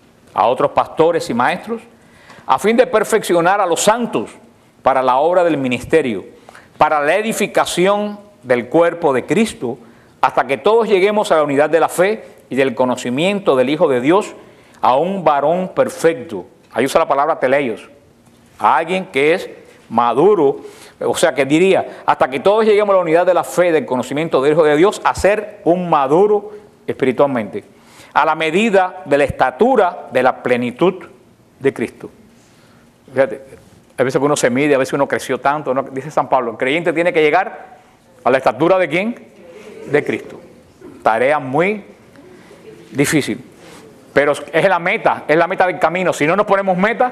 a otros pastores y maestros, a fin de perfeccionar a los santos para la obra del ministerio, para la edificación del cuerpo de Cristo, hasta que todos lleguemos a la unidad de la fe y del conocimiento del Hijo de Dios, a un varón perfecto. Ahí usa la palabra teleios, a alguien que es maduro, o sea que diría, hasta que todos lleguemos a la unidad de la fe, del conocimiento del Hijo de Dios, a ser un maduro espiritualmente, a la medida de la estatura de la plenitud de Cristo. Fíjate, a veces uno se mide, a veces uno creció tanto, ¿no? Dice San Pablo, el creyente tiene que llegar a la estatura de ¿quién? De Cristo. Tarea muy difícil, pero es la meta, es la meta del camino. Si no nos ponemos meta,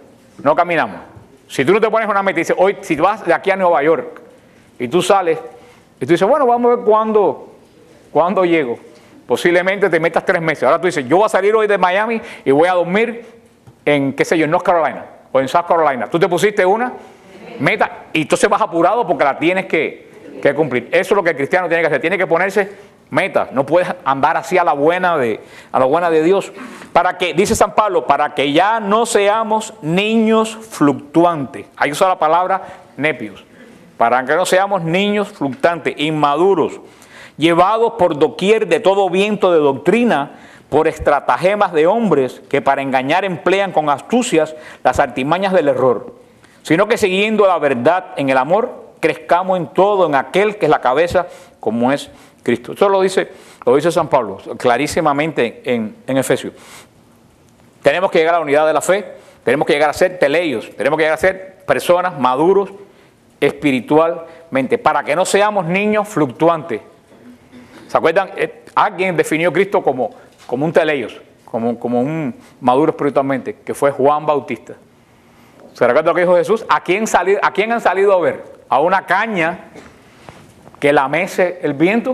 no caminamos. Si tú no te pones una meta y dices, hoy, si vas de aquí a Nueva York y tú sales y tú dices, bueno, vamos a ver cuándo, cuándo llego. Posiblemente te metas tres meses. Ahora tú dices, yo voy a salir hoy de Miami y voy a dormir en, qué sé yo, en North Carolina o en South Carolina. Tú te pusiste una meta y entonces vas apurado porque la tienes que, que cumplir. Eso es lo que el cristiano tiene que hacer. Tiene que ponerse metas. No puedes andar así a la buena de, a la buena de Dios. Para que, dice San Pablo, para que ya no seamos niños fluctuantes. Ahí usa la palabra nepios. Para que no seamos niños fluctuantes, inmaduros, llevados por doquier de todo viento de doctrina, por estratagemas de hombres que para engañar emplean con astucias las artimañas del error, sino que siguiendo la verdad en el amor, crezcamos en todo, en aquel que es la cabeza, como es Cristo. Eso lo dice, lo dice San Pablo clarísimamente en, en Efesios. Tenemos que llegar a la unidad de la fe, tenemos que llegar a ser teleios, tenemos que llegar a ser personas maduros espiritualmente, para que no seamos niños fluctuantes. ¿Se acuerdan? Alguien definió a Cristo como, como un teleios, como, como un maduro espiritualmente, que fue Juan Bautista. ¿Se recuerda lo que dijo Jesús? ¿A quién, salido, ¿A quién han salido a ver? ¿A una caña que la mece el viento?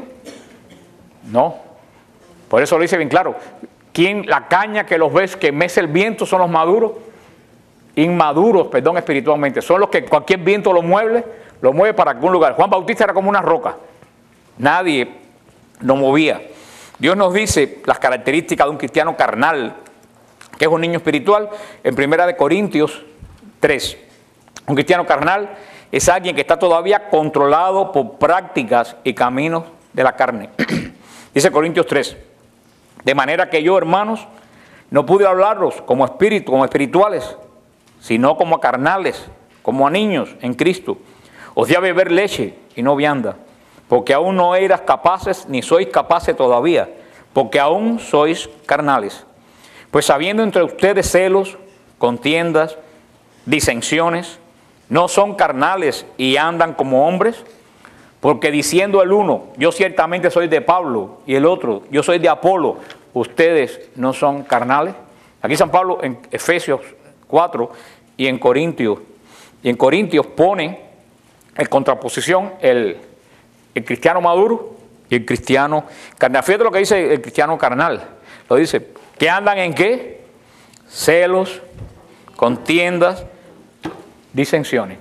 No. Por eso lo dice bien claro. ¿Quién, la caña que los ves que mece el viento son los maduros? Inmaduros, perdón, espiritualmente. Son los que cualquier viento lo mueve, lo mueve para algún lugar. Juan Bautista era como una roca. Nadie lo movía. Dios nos dice las características de un cristiano carnal, que es un niño espiritual, en Primera de Corintios tres. Un cristiano carnal es alguien que está todavía controlado por prácticas y caminos de la carne. Dice Corintios tres. De manera que yo, hermanos, no pude hablarlos como espíritu, como espirituales, sino como a carnales, como a niños en Cristo. Os di a beber leche y no vianda, porque aún no eras capaces, ni sois capaces todavía, porque aún sois carnales. Pues habiendo entre ustedes celos, contiendas, disensiones, ¿no son carnales y andan como hombres? Porque diciendo el uno, yo ciertamente soy de Pablo, y el otro, yo soy de Apolo, ¿ustedes no son carnales? Aquí San Pablo en Efesios cuatro y en Corintios, y en Corintios pone en contraposición el, el cristiano maduro y el cristiano carnal. Fíjate lo que dice el cristiano carnal. Lo dice, ¿que andan en qué? Celos, contiendas, disensiones.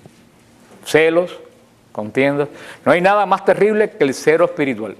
Celos, contiendas. No hay nada más terrible que el celo espiritual.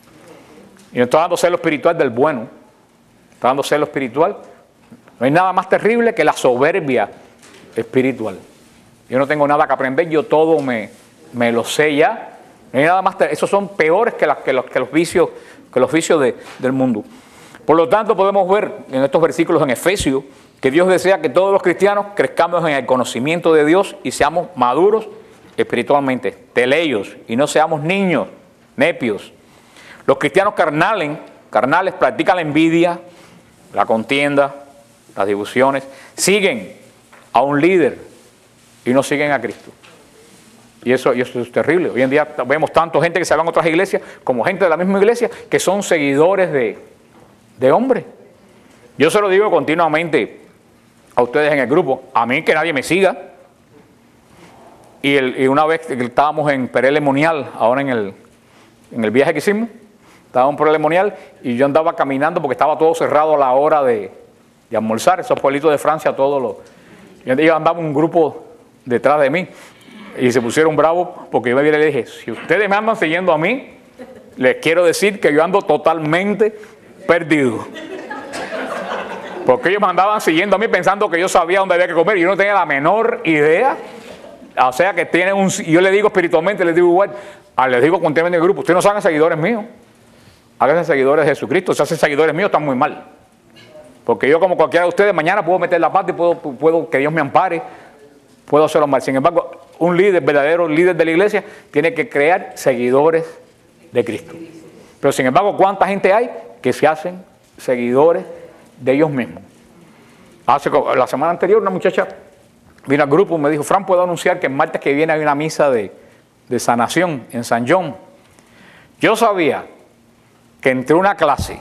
Y no estoy dando celo espiritual del bueno. Estoy dando celo espiritual. No hay nada más terrible que la soberbia espiritual. Yo no tengo nada que aprender, yo todo me, me lo sé ya. No hay nada más ter- esos son peores que, la, que, los, que los vicios, que los vicios de, del mundo. Por lo tanto, podemos ver en estos versículos en Efesios que Dios desea que todos los cristianos crezcamos en el conocimiento de Dios y seamos maduros espiritualmente, teleios, y no seamos niños, nepios. Los cristianos carnales, carnales practican la envidia, la contienda, las divisiones, siguen a un líder y no siguen a Cristo. Y eso, y eso es terrible. Hoy en día vemos tanto gente que se van a otras iglesias como gente de la misma iglesia que son seguidores de, de hombres. Yo se lo digo continuamente a ustedes en el grupo, a mí que nadie me siga. Y, el, y una vez que estábamos en Perelemonial, ahora en el, en el viaje que hicimos, estábamos en Perelemonial y yo andaba caminando porque estaba todo cerrado a la hora de, de almorzar, esos pueblitos de Francia, todos los... Yo andaba un grupo detrás de mí y se pusieron bravos porque yo me vi y le dije, si ustedes me andan siguiendo a mí, les quiero decir que yo ando totalmente perdido. Porque ellos me andaban siguiendo a mí pensando que yo sabía dónde había que comer y yo no tenía la menor idea. O sea que tienen un... Yo le digo espiritualmente, les digo igual, les digo continuamente en el grupo, ustedes no son seguidores míos, háganse seguidores de Jesucristo. Si hacen seguidores míos están muy mal. Porque yo como cualquiera de ustedes mañana puedo meter la pata y puedo, puedo que Dios me ampare, puedo hacerlo mal. Sin embargo, un líder, verdadero líder de la iglesia, tiene que crear seguidores de Cristo. Pero sin embargo, ¿cuánta gente hay que se hacen seguidores de ellos mismos? Hace, la semana anterior una muchacha vino al grupo y me dijo, Fran, ¿puedo anunciar que el martes que viene hay una misa de, de sanación en San John? Yo sabía que entre una clase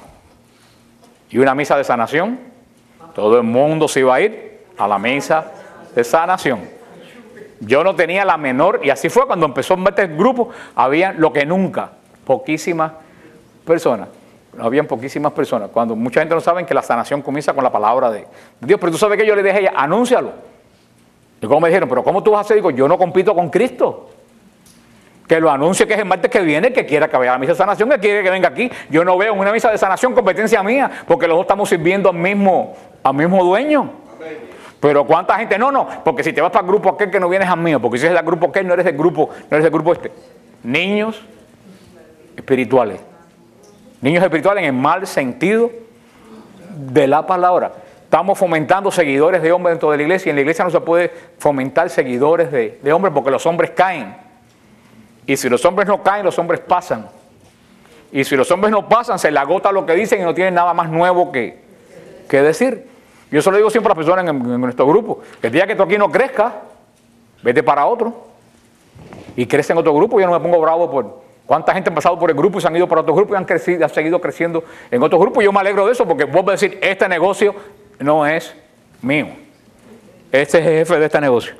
y una misa de sanación, todo el mundo se iba a ir a la misa de sanación. Yo no tenía la menor, y así fue cuando empezó a meter el grupo, había lo que nunca, poquísimas personas. Habían poquísimas personas. Cuando mucha gente no sabe que la sanación comienza con la palabra de Dios. Pero tú sabes que yo le dije a ella, anúncialo. Y como me dijeron, pero ¿cómo tú vas a hacer? Digo, yo no compito con Cristo. Que lo anuncie que es el martes que viene, que quiera que vaya a la misa de sanación, que quiere que venga aquí. Yo no veo en una misa de sanación competencia mía, porque los dos estamos sirviendo al mismo, al mismo dueño. Pero ¿cuánta gente? No, no, porque si te vas para el grupo aquel que no vienes al mío, porque si eres del grupo aquel no eres del grupo, no eres del grupo este. Niños espirituales. Niños espirituales en el mal sentido de la palabra. Estamos fomentando seguidores de hombres dentro de la iglesia y en la iglesia no se puede fomentar seguidores de, de hombres porque los hombres caen Y si los hombres no caen, los hombres pasan. Y si los hombres no pasan, se le agota lo que dicen y no tienen nada más nuevo que, que decir. Yo eso lo digo siempre a las personas en, en nuestro grupo. El día que tú aquí no crezcas, vete para otro. Y crece en otro grupo. Yo no me pongo bravo por cuánta gente ha pasado por el grupo y se han ido para otro grupo y han, crecido, han seguido creciendo en otro grupo. Yo me alegro de eso porque vuelvo a decir, este negocio no es mío. Este es el jefe de este negocio.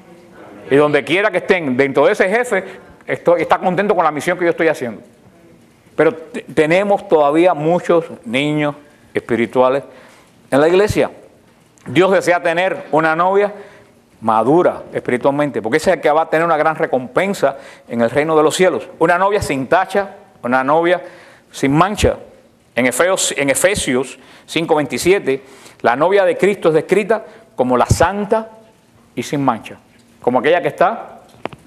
Y donde quiera que estén dentro de ese jefe, estoy, está contento con la misión que yo estoy haciendo. Pero tenemos todavía muchos niños espirituales en la iglesia. Dios desea tener una novia madura espiritualmente, porque ese es el que va a tener una gran recompensa en el reino de los cielos. Una novia sin tacha, una novia sin mancha. En Efesios, en Efesios cinco veintisiete, la novia de Cristo es descrita como la santa y sin mancha, como aquella que está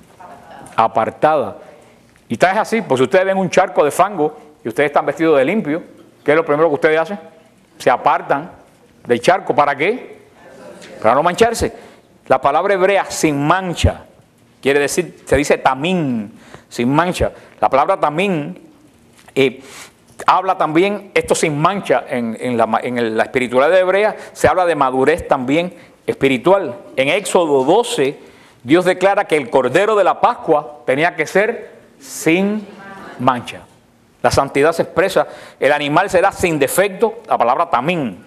apartada. Y tal es así, pues si ustedes ven un charco de fango y ustedes están vestidos de limpio, ¿qué es lo primero que ustedes hacen? Se apartan del charco. ¿Para qué? Para no mancharse. La palabra hebrea sin mancha quiere decir, se dice tamín, sin mancha. La palabra tamín eh, habla también, esto sin mancha, en, en, la, en la espiritualidad hebrea se habla de madurez también espiritual. En Éxodo doce, Dios declara que el cordero de la Pascua tenía que ser sin mancha. La santidad se expresa, el animal será sin defecto, la palabra tamín.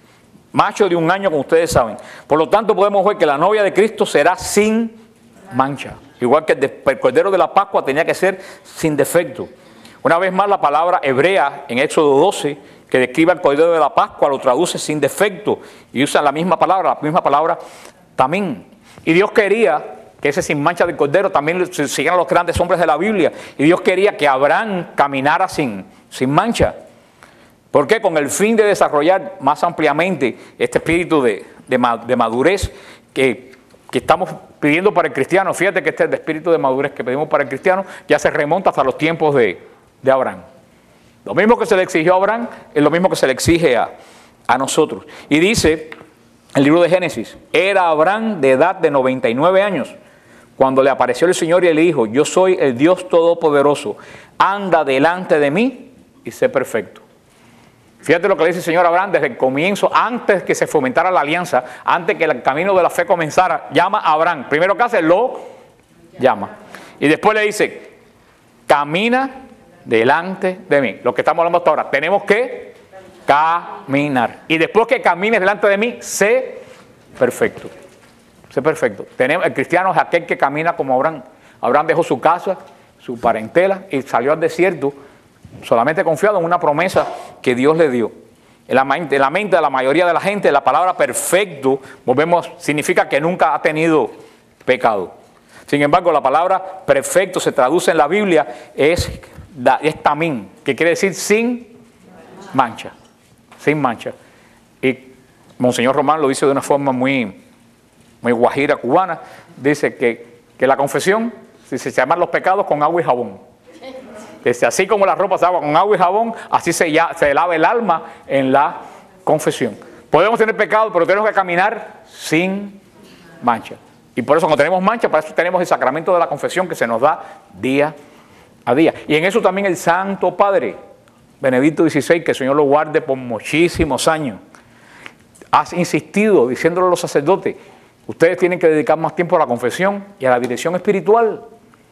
Macho de un año, como ustedes saben. Por lo tanto, podemos ver que la novia de Cristo será sin mancha. Igual que el, de, el cordero de la Pascua tenía que ser sin defecto. Una vez más, la palabra hebrea en Éxodo doce, que describe el cordero de la Pascua, lo traduce sin defecto. Y usa la misma palabra, la misma palabra tamín. Y Dios quería que ese sin mancha del cordero también siguieran los grandes hombres de la Biblia. Y Dios quería que Abraham caminara sin, sin mancha. ¿Por qué? Con el fin de desarrollar más ampliamente este espíritu de, de, de madurez que, que estamos pidiendo para el cristiano. Fíjate que este espíritu de madurez que pedimos para el cristiano ya se remonta hasta los tiempos de, de Abraham. Lo mismo que se le exigió a Abraham es lo mismo que se le exige a, a nosotros. Y dice el libro de Génesis, era Abraham de edad de noventa y nueve años cuando le apareció el Señor y le dijo, yo soy el Dios Todopoderoso, anda delante de mí y sé perfecto. Fíjate lo que le dice el Señor a Abraham desde el comienzo, antes que se fomentara la alianza, antes que el camino de la fe comenzara, llama a Abraham. Primero que hace, lo llama. Y después le dice, camina delante de mí. Lo que estamos hablando hasta ahora, tenemos que caminar. Y después que camines delante de mí, sé perfecto. Sé perfecto. Tenemos, el cristiano es aquel que camina como Abraham. Abraham dejó su casa, su parentela y salió al desierto, solamente confiado en una promesa que Dios le dio. En la, mente, en la mente de la mayoría de la gente, la palabra perfecto, volvemos, significa que nunca ha tenido pecado. Sin embargo, la palabra perfecto se traduce en la Biblia, es, es tamín, que quiere decir sin mancha. Sin mancha. Y Monseñor Román lo dice de una forma muy, muy guajira cubana, dice que, que la confesión, si se llaman los pecados con agua y jabón. Dice, así como la ropa se lava con agua y jabón, así se, ya, se lava el alma en la confesión. Podemos tener pecado, pero tenemos que caminar sin mancha. Y por eso cuando tenemos mancha, para eso tenemos el sacramento de la confesión que se nos da día a día. Y en eso también el Santo Padre, Benedicto dieciséis, que el Señor lo guarde por muchísimos años, ha insistido diciéndole a los sacerdotes, ustedes tienen que dedicar más tiempo a la confesión y a la dirección espiritual.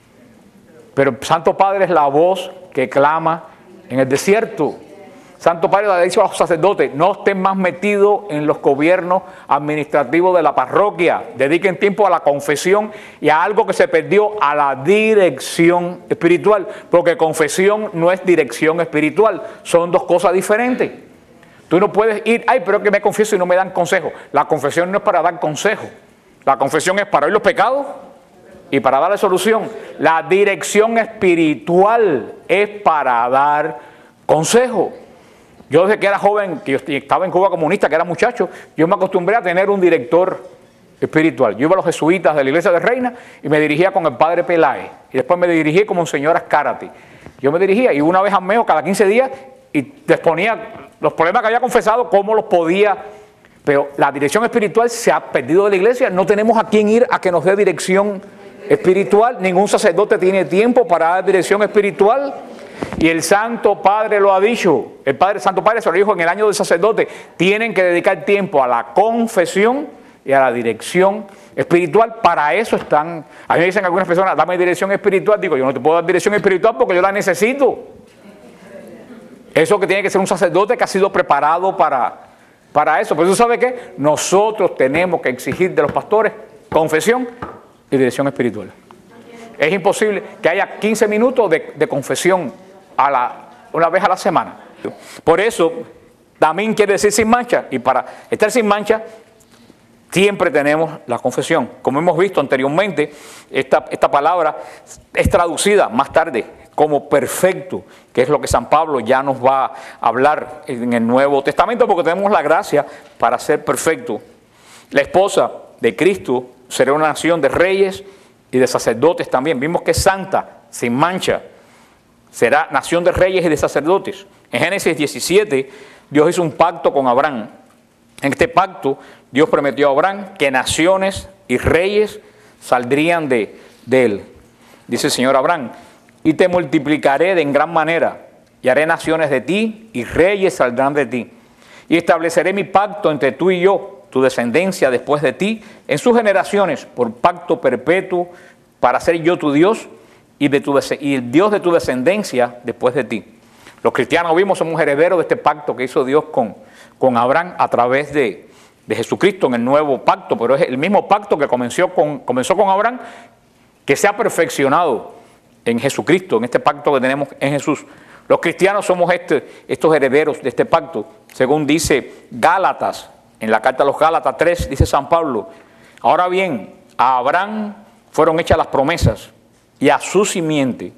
Pero Santo Padre es la voz que clama en el desierto. Santo Padre le ha dicho a los sacerdotes, no estén más metidos en los gobiernos administrativos de la parroquia. Dediquen tiempo a la confesión y a algo que se perdió, a la dirección espiritual. Porque confesión no es dirección espiritual, son dos cosas diferentes. Tú no puedes ir, ay, pero es que me confieso y no me dan consejo. La confesión no es para dar consejo. La confesión es para oír los pecados y para darle solución. La dirección espiritual es para dar consejo. Yo desde que era joven, que yo estaba en Cuba comunista, que era muchacho, yo me acostumbré a tener un director espiritual. Yo iba a los jesuitas de la iglesia de Reina y me dirigía con el padre Peláez. Y después me dirigí como Monseñor Azcárate. Yo me dirigía y una vez al mes o cada quince días y te exponía los problemas que había confesado, cómo los podía. Pero la dirección espiritual se ha perdido de la iglesia. No tenemos a quién ir a que nos dé dirección espiritual. Ningún sacerdote tiene tiempo para dar dirección espiritual. Y el Santo Padre lo ha dicho. El Padre Santo Padre se lo dijo en el año del sacerdote. Tienen que dedicar tiempo a la confesión y a la dirección espiritual. Para eso están. A mí me dicen algunas personas, dame dirección espiritual. Digo, yo no te puedo dar dirección espiritual porque yo la necesito. Eso que tiene que ser un sacerdote que ha sido preparado para, para eso. Pero ¿tú sabes qué? Nosotros tenemos que exigir de los pastores confesión y dirección espiritual. Es imposible que haya quince minutos de, de confesión a la, una vez a la semana. Por eso, también quiere decir sin mancha. Y para estar sin mancha, siempre tenemos la confesión. Como hemos visto anteriormente, esta, esta palabra es traducida más tarde como perfecto, que es lo que San Pablo ya nos va a hablar en el Nuevo Testamento, porque tenemos la gracia para ser perfecto. La esposa de Cristo será una nación de reyes y de sacerdotes también. Vimos que es santa, sin mancha. Será nación de reyes y de sacerdotes. En Génesis diecisiete, Dios hizo un pacto con Abraham. En este pacto, Dios prometió a Abraham que naciones y reyes saldrían de, de él. Dice el Señor a Abraham, y te multiplicaré de en gran manera, y haré naciones de ti, y reyes saldrán de ti. Y estableceré mi pacto entre tú y yo, tu descendencia después de ti, en sus generaciones, por pacto perpetuo, para ser yo tu Dios, y, de tu, y el Dios de tu descendencia después de ti. Los cristianos vimos, somos herederos de este pacto que hizo Dios con, con Abraham a través de, de Jesucristo en el nuevo pacto, pero es el mismo pacto que comenzó con, comenzó con Abraham, que se ha perfeccionado en Jesucristo, en este pacto que tenemos en Jesús. Los cristianos somos este, estos herederos de este pacto, según dice Gálatas, en la carta a los Gálatas tres, dice San Pablo, ahora bien, a Abraham fueron hechas las promesas, y a su simiente.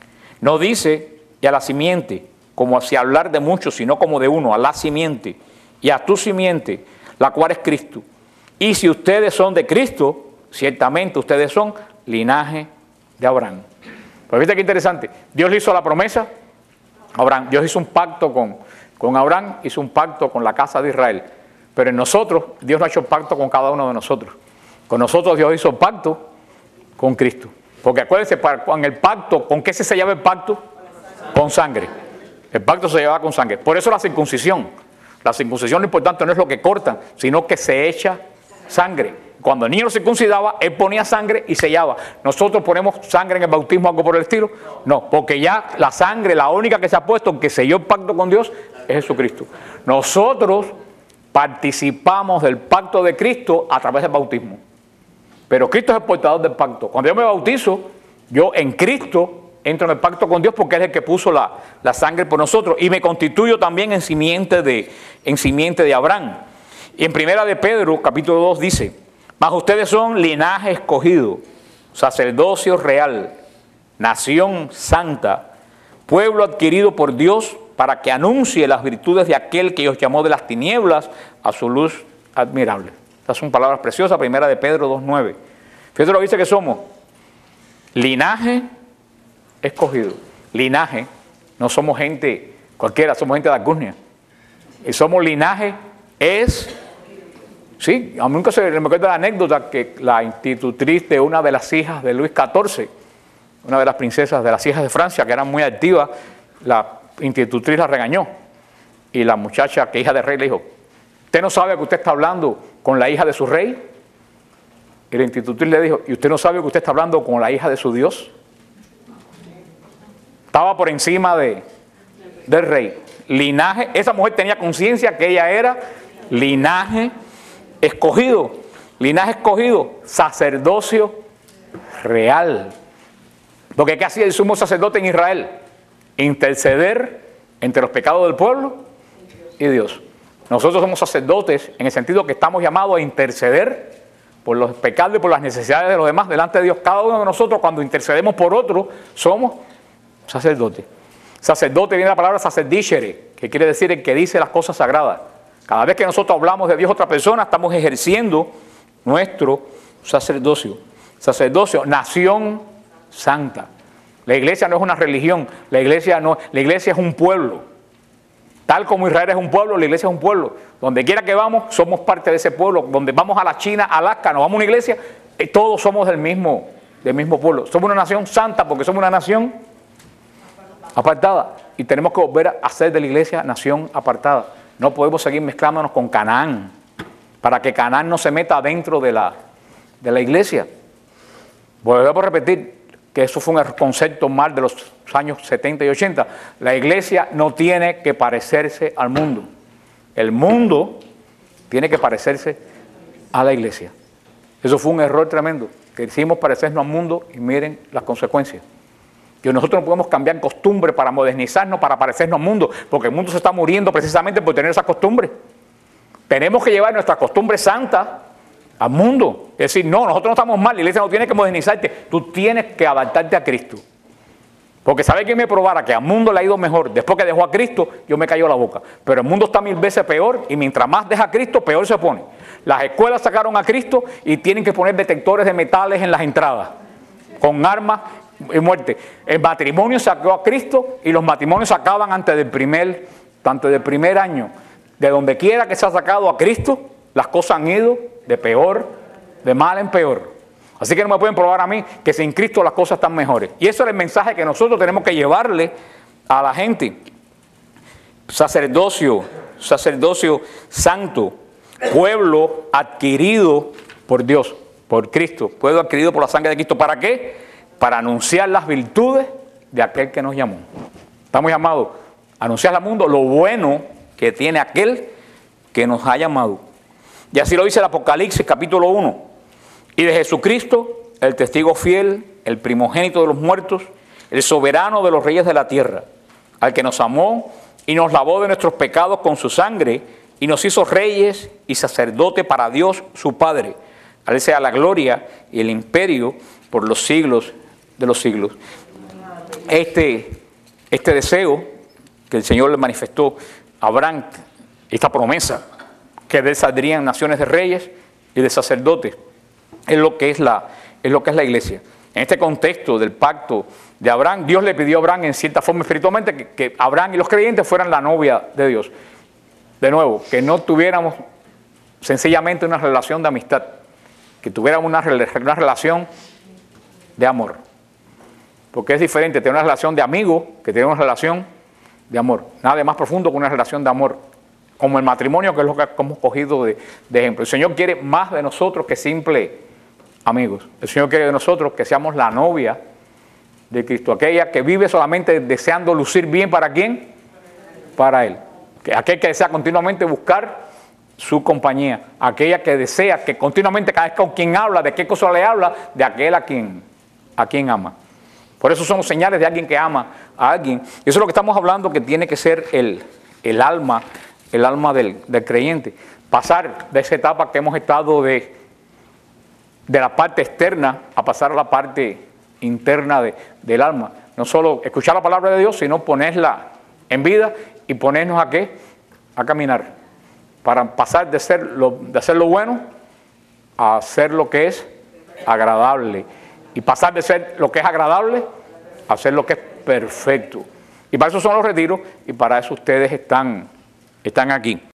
No dice, y a la simiente, como si hablar de muchos, sino como de uno, a la simiente, y a tu simiente, la cual es Cristo. Y si ustedes son de Cristo, ciertamente ustedes son linaje de Abraham. Pero viste qué interesante, Dios le hizo la promesa a Abraham, Dios hizo un pacto con, con Abraham, hizo un pacto con la casa de Israel, pero en nosotros, Dios no ha hecho pacto con cada uno de nosotros. Con nosotros Dios hizo pacto con Cristo. Porque acuérdense, con el pacto, ¿con qué se sellaba el pacto? Con sangre. El pacto se llevaba con sangre. Por eso la circuncisión. La circuncisión, lo importante no es lo que cortan, sino que se echa sangre. Cuando el niño lo circuncidaba, él ponía sangre y sellaba. ¿Nosotros ponemos sangre en el bautismo, algo por el estilo? No, porque ya la sangre, la única que se ha puesto, que selló el pacto con Dios, es Jesucristo. Nosotros participamos del pacto de Cristo a través del bautismo. Pero Cristo es el portador del pacto. Cuando yo me bautizo, yo en Cristo entro en el pacto con Dios porque Él es el que puso la, la sangre por nosotros. Y me constituyo también en simiente de, en simiente de Abraham. Y en Primera de Pedro, capítulo dos, dice, mas ustedes son linaje escogido, sacerdocio real, nación santa, pueblo adquirido por Dios para que anuncie las virtudes de aquel que os llamó de las tinieblas a su luz admirable. Estas son palabras preciosas, Primera de Pedro dos nueve. Fíjate lo que dice que somos linaje escogido. Linaje, no somos gente cualquiera, somos gente de Alcurnia. Y somos linaje es, sí, a mí nunca se me acuerdo la anécdota que la institutriz de una de las hijas de Luis catorce, una de las princesas de las hijas de Francia, que eran muy activas, la institutriz la regañó. Y la muchacha, que hija del rey, le dijo, ¿usted no sabe que usted está hablando con la hija de su rey? Y la institutriz le dijo, ¿y usted no sabe que usted está hablando con la hija de su Dios? Estaba por encima de, del rey. Linaje, esa mujer tenía conciencia que ella era linaje escogido. Linaje escogido, sacerdocio real. Porque ¿qué hacía el sumo sacerdote en Israel? Interceder entre los pecados del pueblo y Dios. Nosotros somos sacerdotes en el sentido que estamos llamados a interceder por los pecados y por las necesidades de los demás delante de Dios. Cada uno de nosotros, cuando intercedemos por otro, somos sacerdotes. Sacerdote viene la palabra sacerdicere, que quiere decir el que dice las cosas sagradas. Cada vez que nosotros hablamos de Dios a otra persona, estamos ejerciendo nuestro sacerdocio. Sacerdocio, nación santa. La iglesia no es una religión, la iglesia, no, la iglesia es un pueblo. Tal como Israel es un pueblo, la iglesia es un pueblo. Donde quiera que vamos, somos parte de ese pueblo. Donde vamos a la China, a Alaska, nos vamos a una iglesia, todos somos del mismo, del mismo pueblo. Somos una nación santa porque somos una nación apartada. Y tenemos que volver a hacer de la iglesia nación apartada. No podemos seguir mezclándonos con Canaán, para que Canaán no se meta dentro de la, de la iglesia. Volvemos a repetir que eso fue un concepto mal de los años setenta y ochenta. La iglesia no tiene que parecerse al mundo. El mundo tiene que parecerse a la iglesia. Eso fue un error tremendo. Quisimos parecernos al mundo y miren las consecuencias. Que nosotros no podemos cambiar costumbre para modernizarnos, para parecernos al mundo, porque el mundo se está muriendo precisamente por tener esa costumbre. Tenemos que llevar nuestra costumbre santa al mundo. Es decir, no, nosotros no estamos mal, la iglesia no tiene que modernizarte, tú tienes que adaptarte a Cristo. Porque sabe que me probara que al mundo le ha ido mejor después que dejó a Cristo, yo me cayó la boca. Pero el mundo está mil veces peor y mientras más deja a Cristo, peor se pone. Las escuelas sacaron a Cristo y tienen que poner detectores de metales en las entradas, con armas y muerte. El matrimonio sacó a Cristo y los matrimonios se acaban antes del primer, antes del primer año. De donde quiera que se ha sacado a Cristo, las cosas han ido de peor, de mal en peor. Así que no me pueden probar a mí que sin Cristo las cosas están mejores. Y eso es el mensaje que nosotros tenemos que llevarle a la gente. Sacerdocio, sacerdocio santo, pueblo adquirido por Dios, por Cristo, pueblo adquirido por la sangre de Cristo. ¿Para qué? Para anunciar las virtudes de aquel que nos llamó. Estamos llamados a anunciar al mundo lo bueno que tiene aquel que nos ha llamado. Y así lo dice el Apocalipsis capítulo uno. Y de Jesucristo, el testigo fiel, el primogénito de los muertos, el soberano de los reyes de la tierra, al que nos amó y nos lavó de nuestros pecados con su sangre y nos hizo reyes y sacerdote para Dios su Padre. A él sea la gloria y el imperio por los siglos de los siglos. Este, este deseo que el Señor le manifestó a Abraham, esta promesa, que de él saldrían naciones de reyes y de sacerdotes, es lo que es la, es lo que es la iglesia. En este contexto del pacto de Abraham, Dios le pidió a Abraham en cierta forma espiritualmente que, que Abraham y los creyentes fueran la novia de Dios. De nuevo, que no tuviéramos sencillamente una relación de amistad, que tuviéramos una, una relación de amor. Porque es diferente tener una relación de amigo que tener una relación de amor. Nada de más profundo que una relación de amor. Como el matrimonio, que es lo que hemos cogido de, de ejemplo. El Señor quiere más de nosotros que simple amigos. El Señor quiere de nosotros que seamos la novia de Cristo. Aquella que vive solamente deseando lucir bien, ¿para quién? Para Él. Aquel que desea continuamente buscar su compañía. Aquella que desea que continuamente, cada vez con quien habla, de qué cosa le habla, de aquel a quien, a quien ama. Por eso son señales de alguien que ama a alguien. Y eso es lo que estamos hablando, que tiene que ser el, el alma, el alma del, del creyente. Pasar de esa etapa que hemos estado de, de la parte externa a pasar a la parte interna de, del alma. No solo escuchar la palabra de Dios, sino ponerla en vida y ponernos a qué, a caminar. Para pasar de, ser lo, de hacer lo bueno a hacer lo que es agradable. Y pasar de ser lo que es agradable a hacer lo que es perfecto. Y para eso son los retiros y para eso ustedes están, están aquí.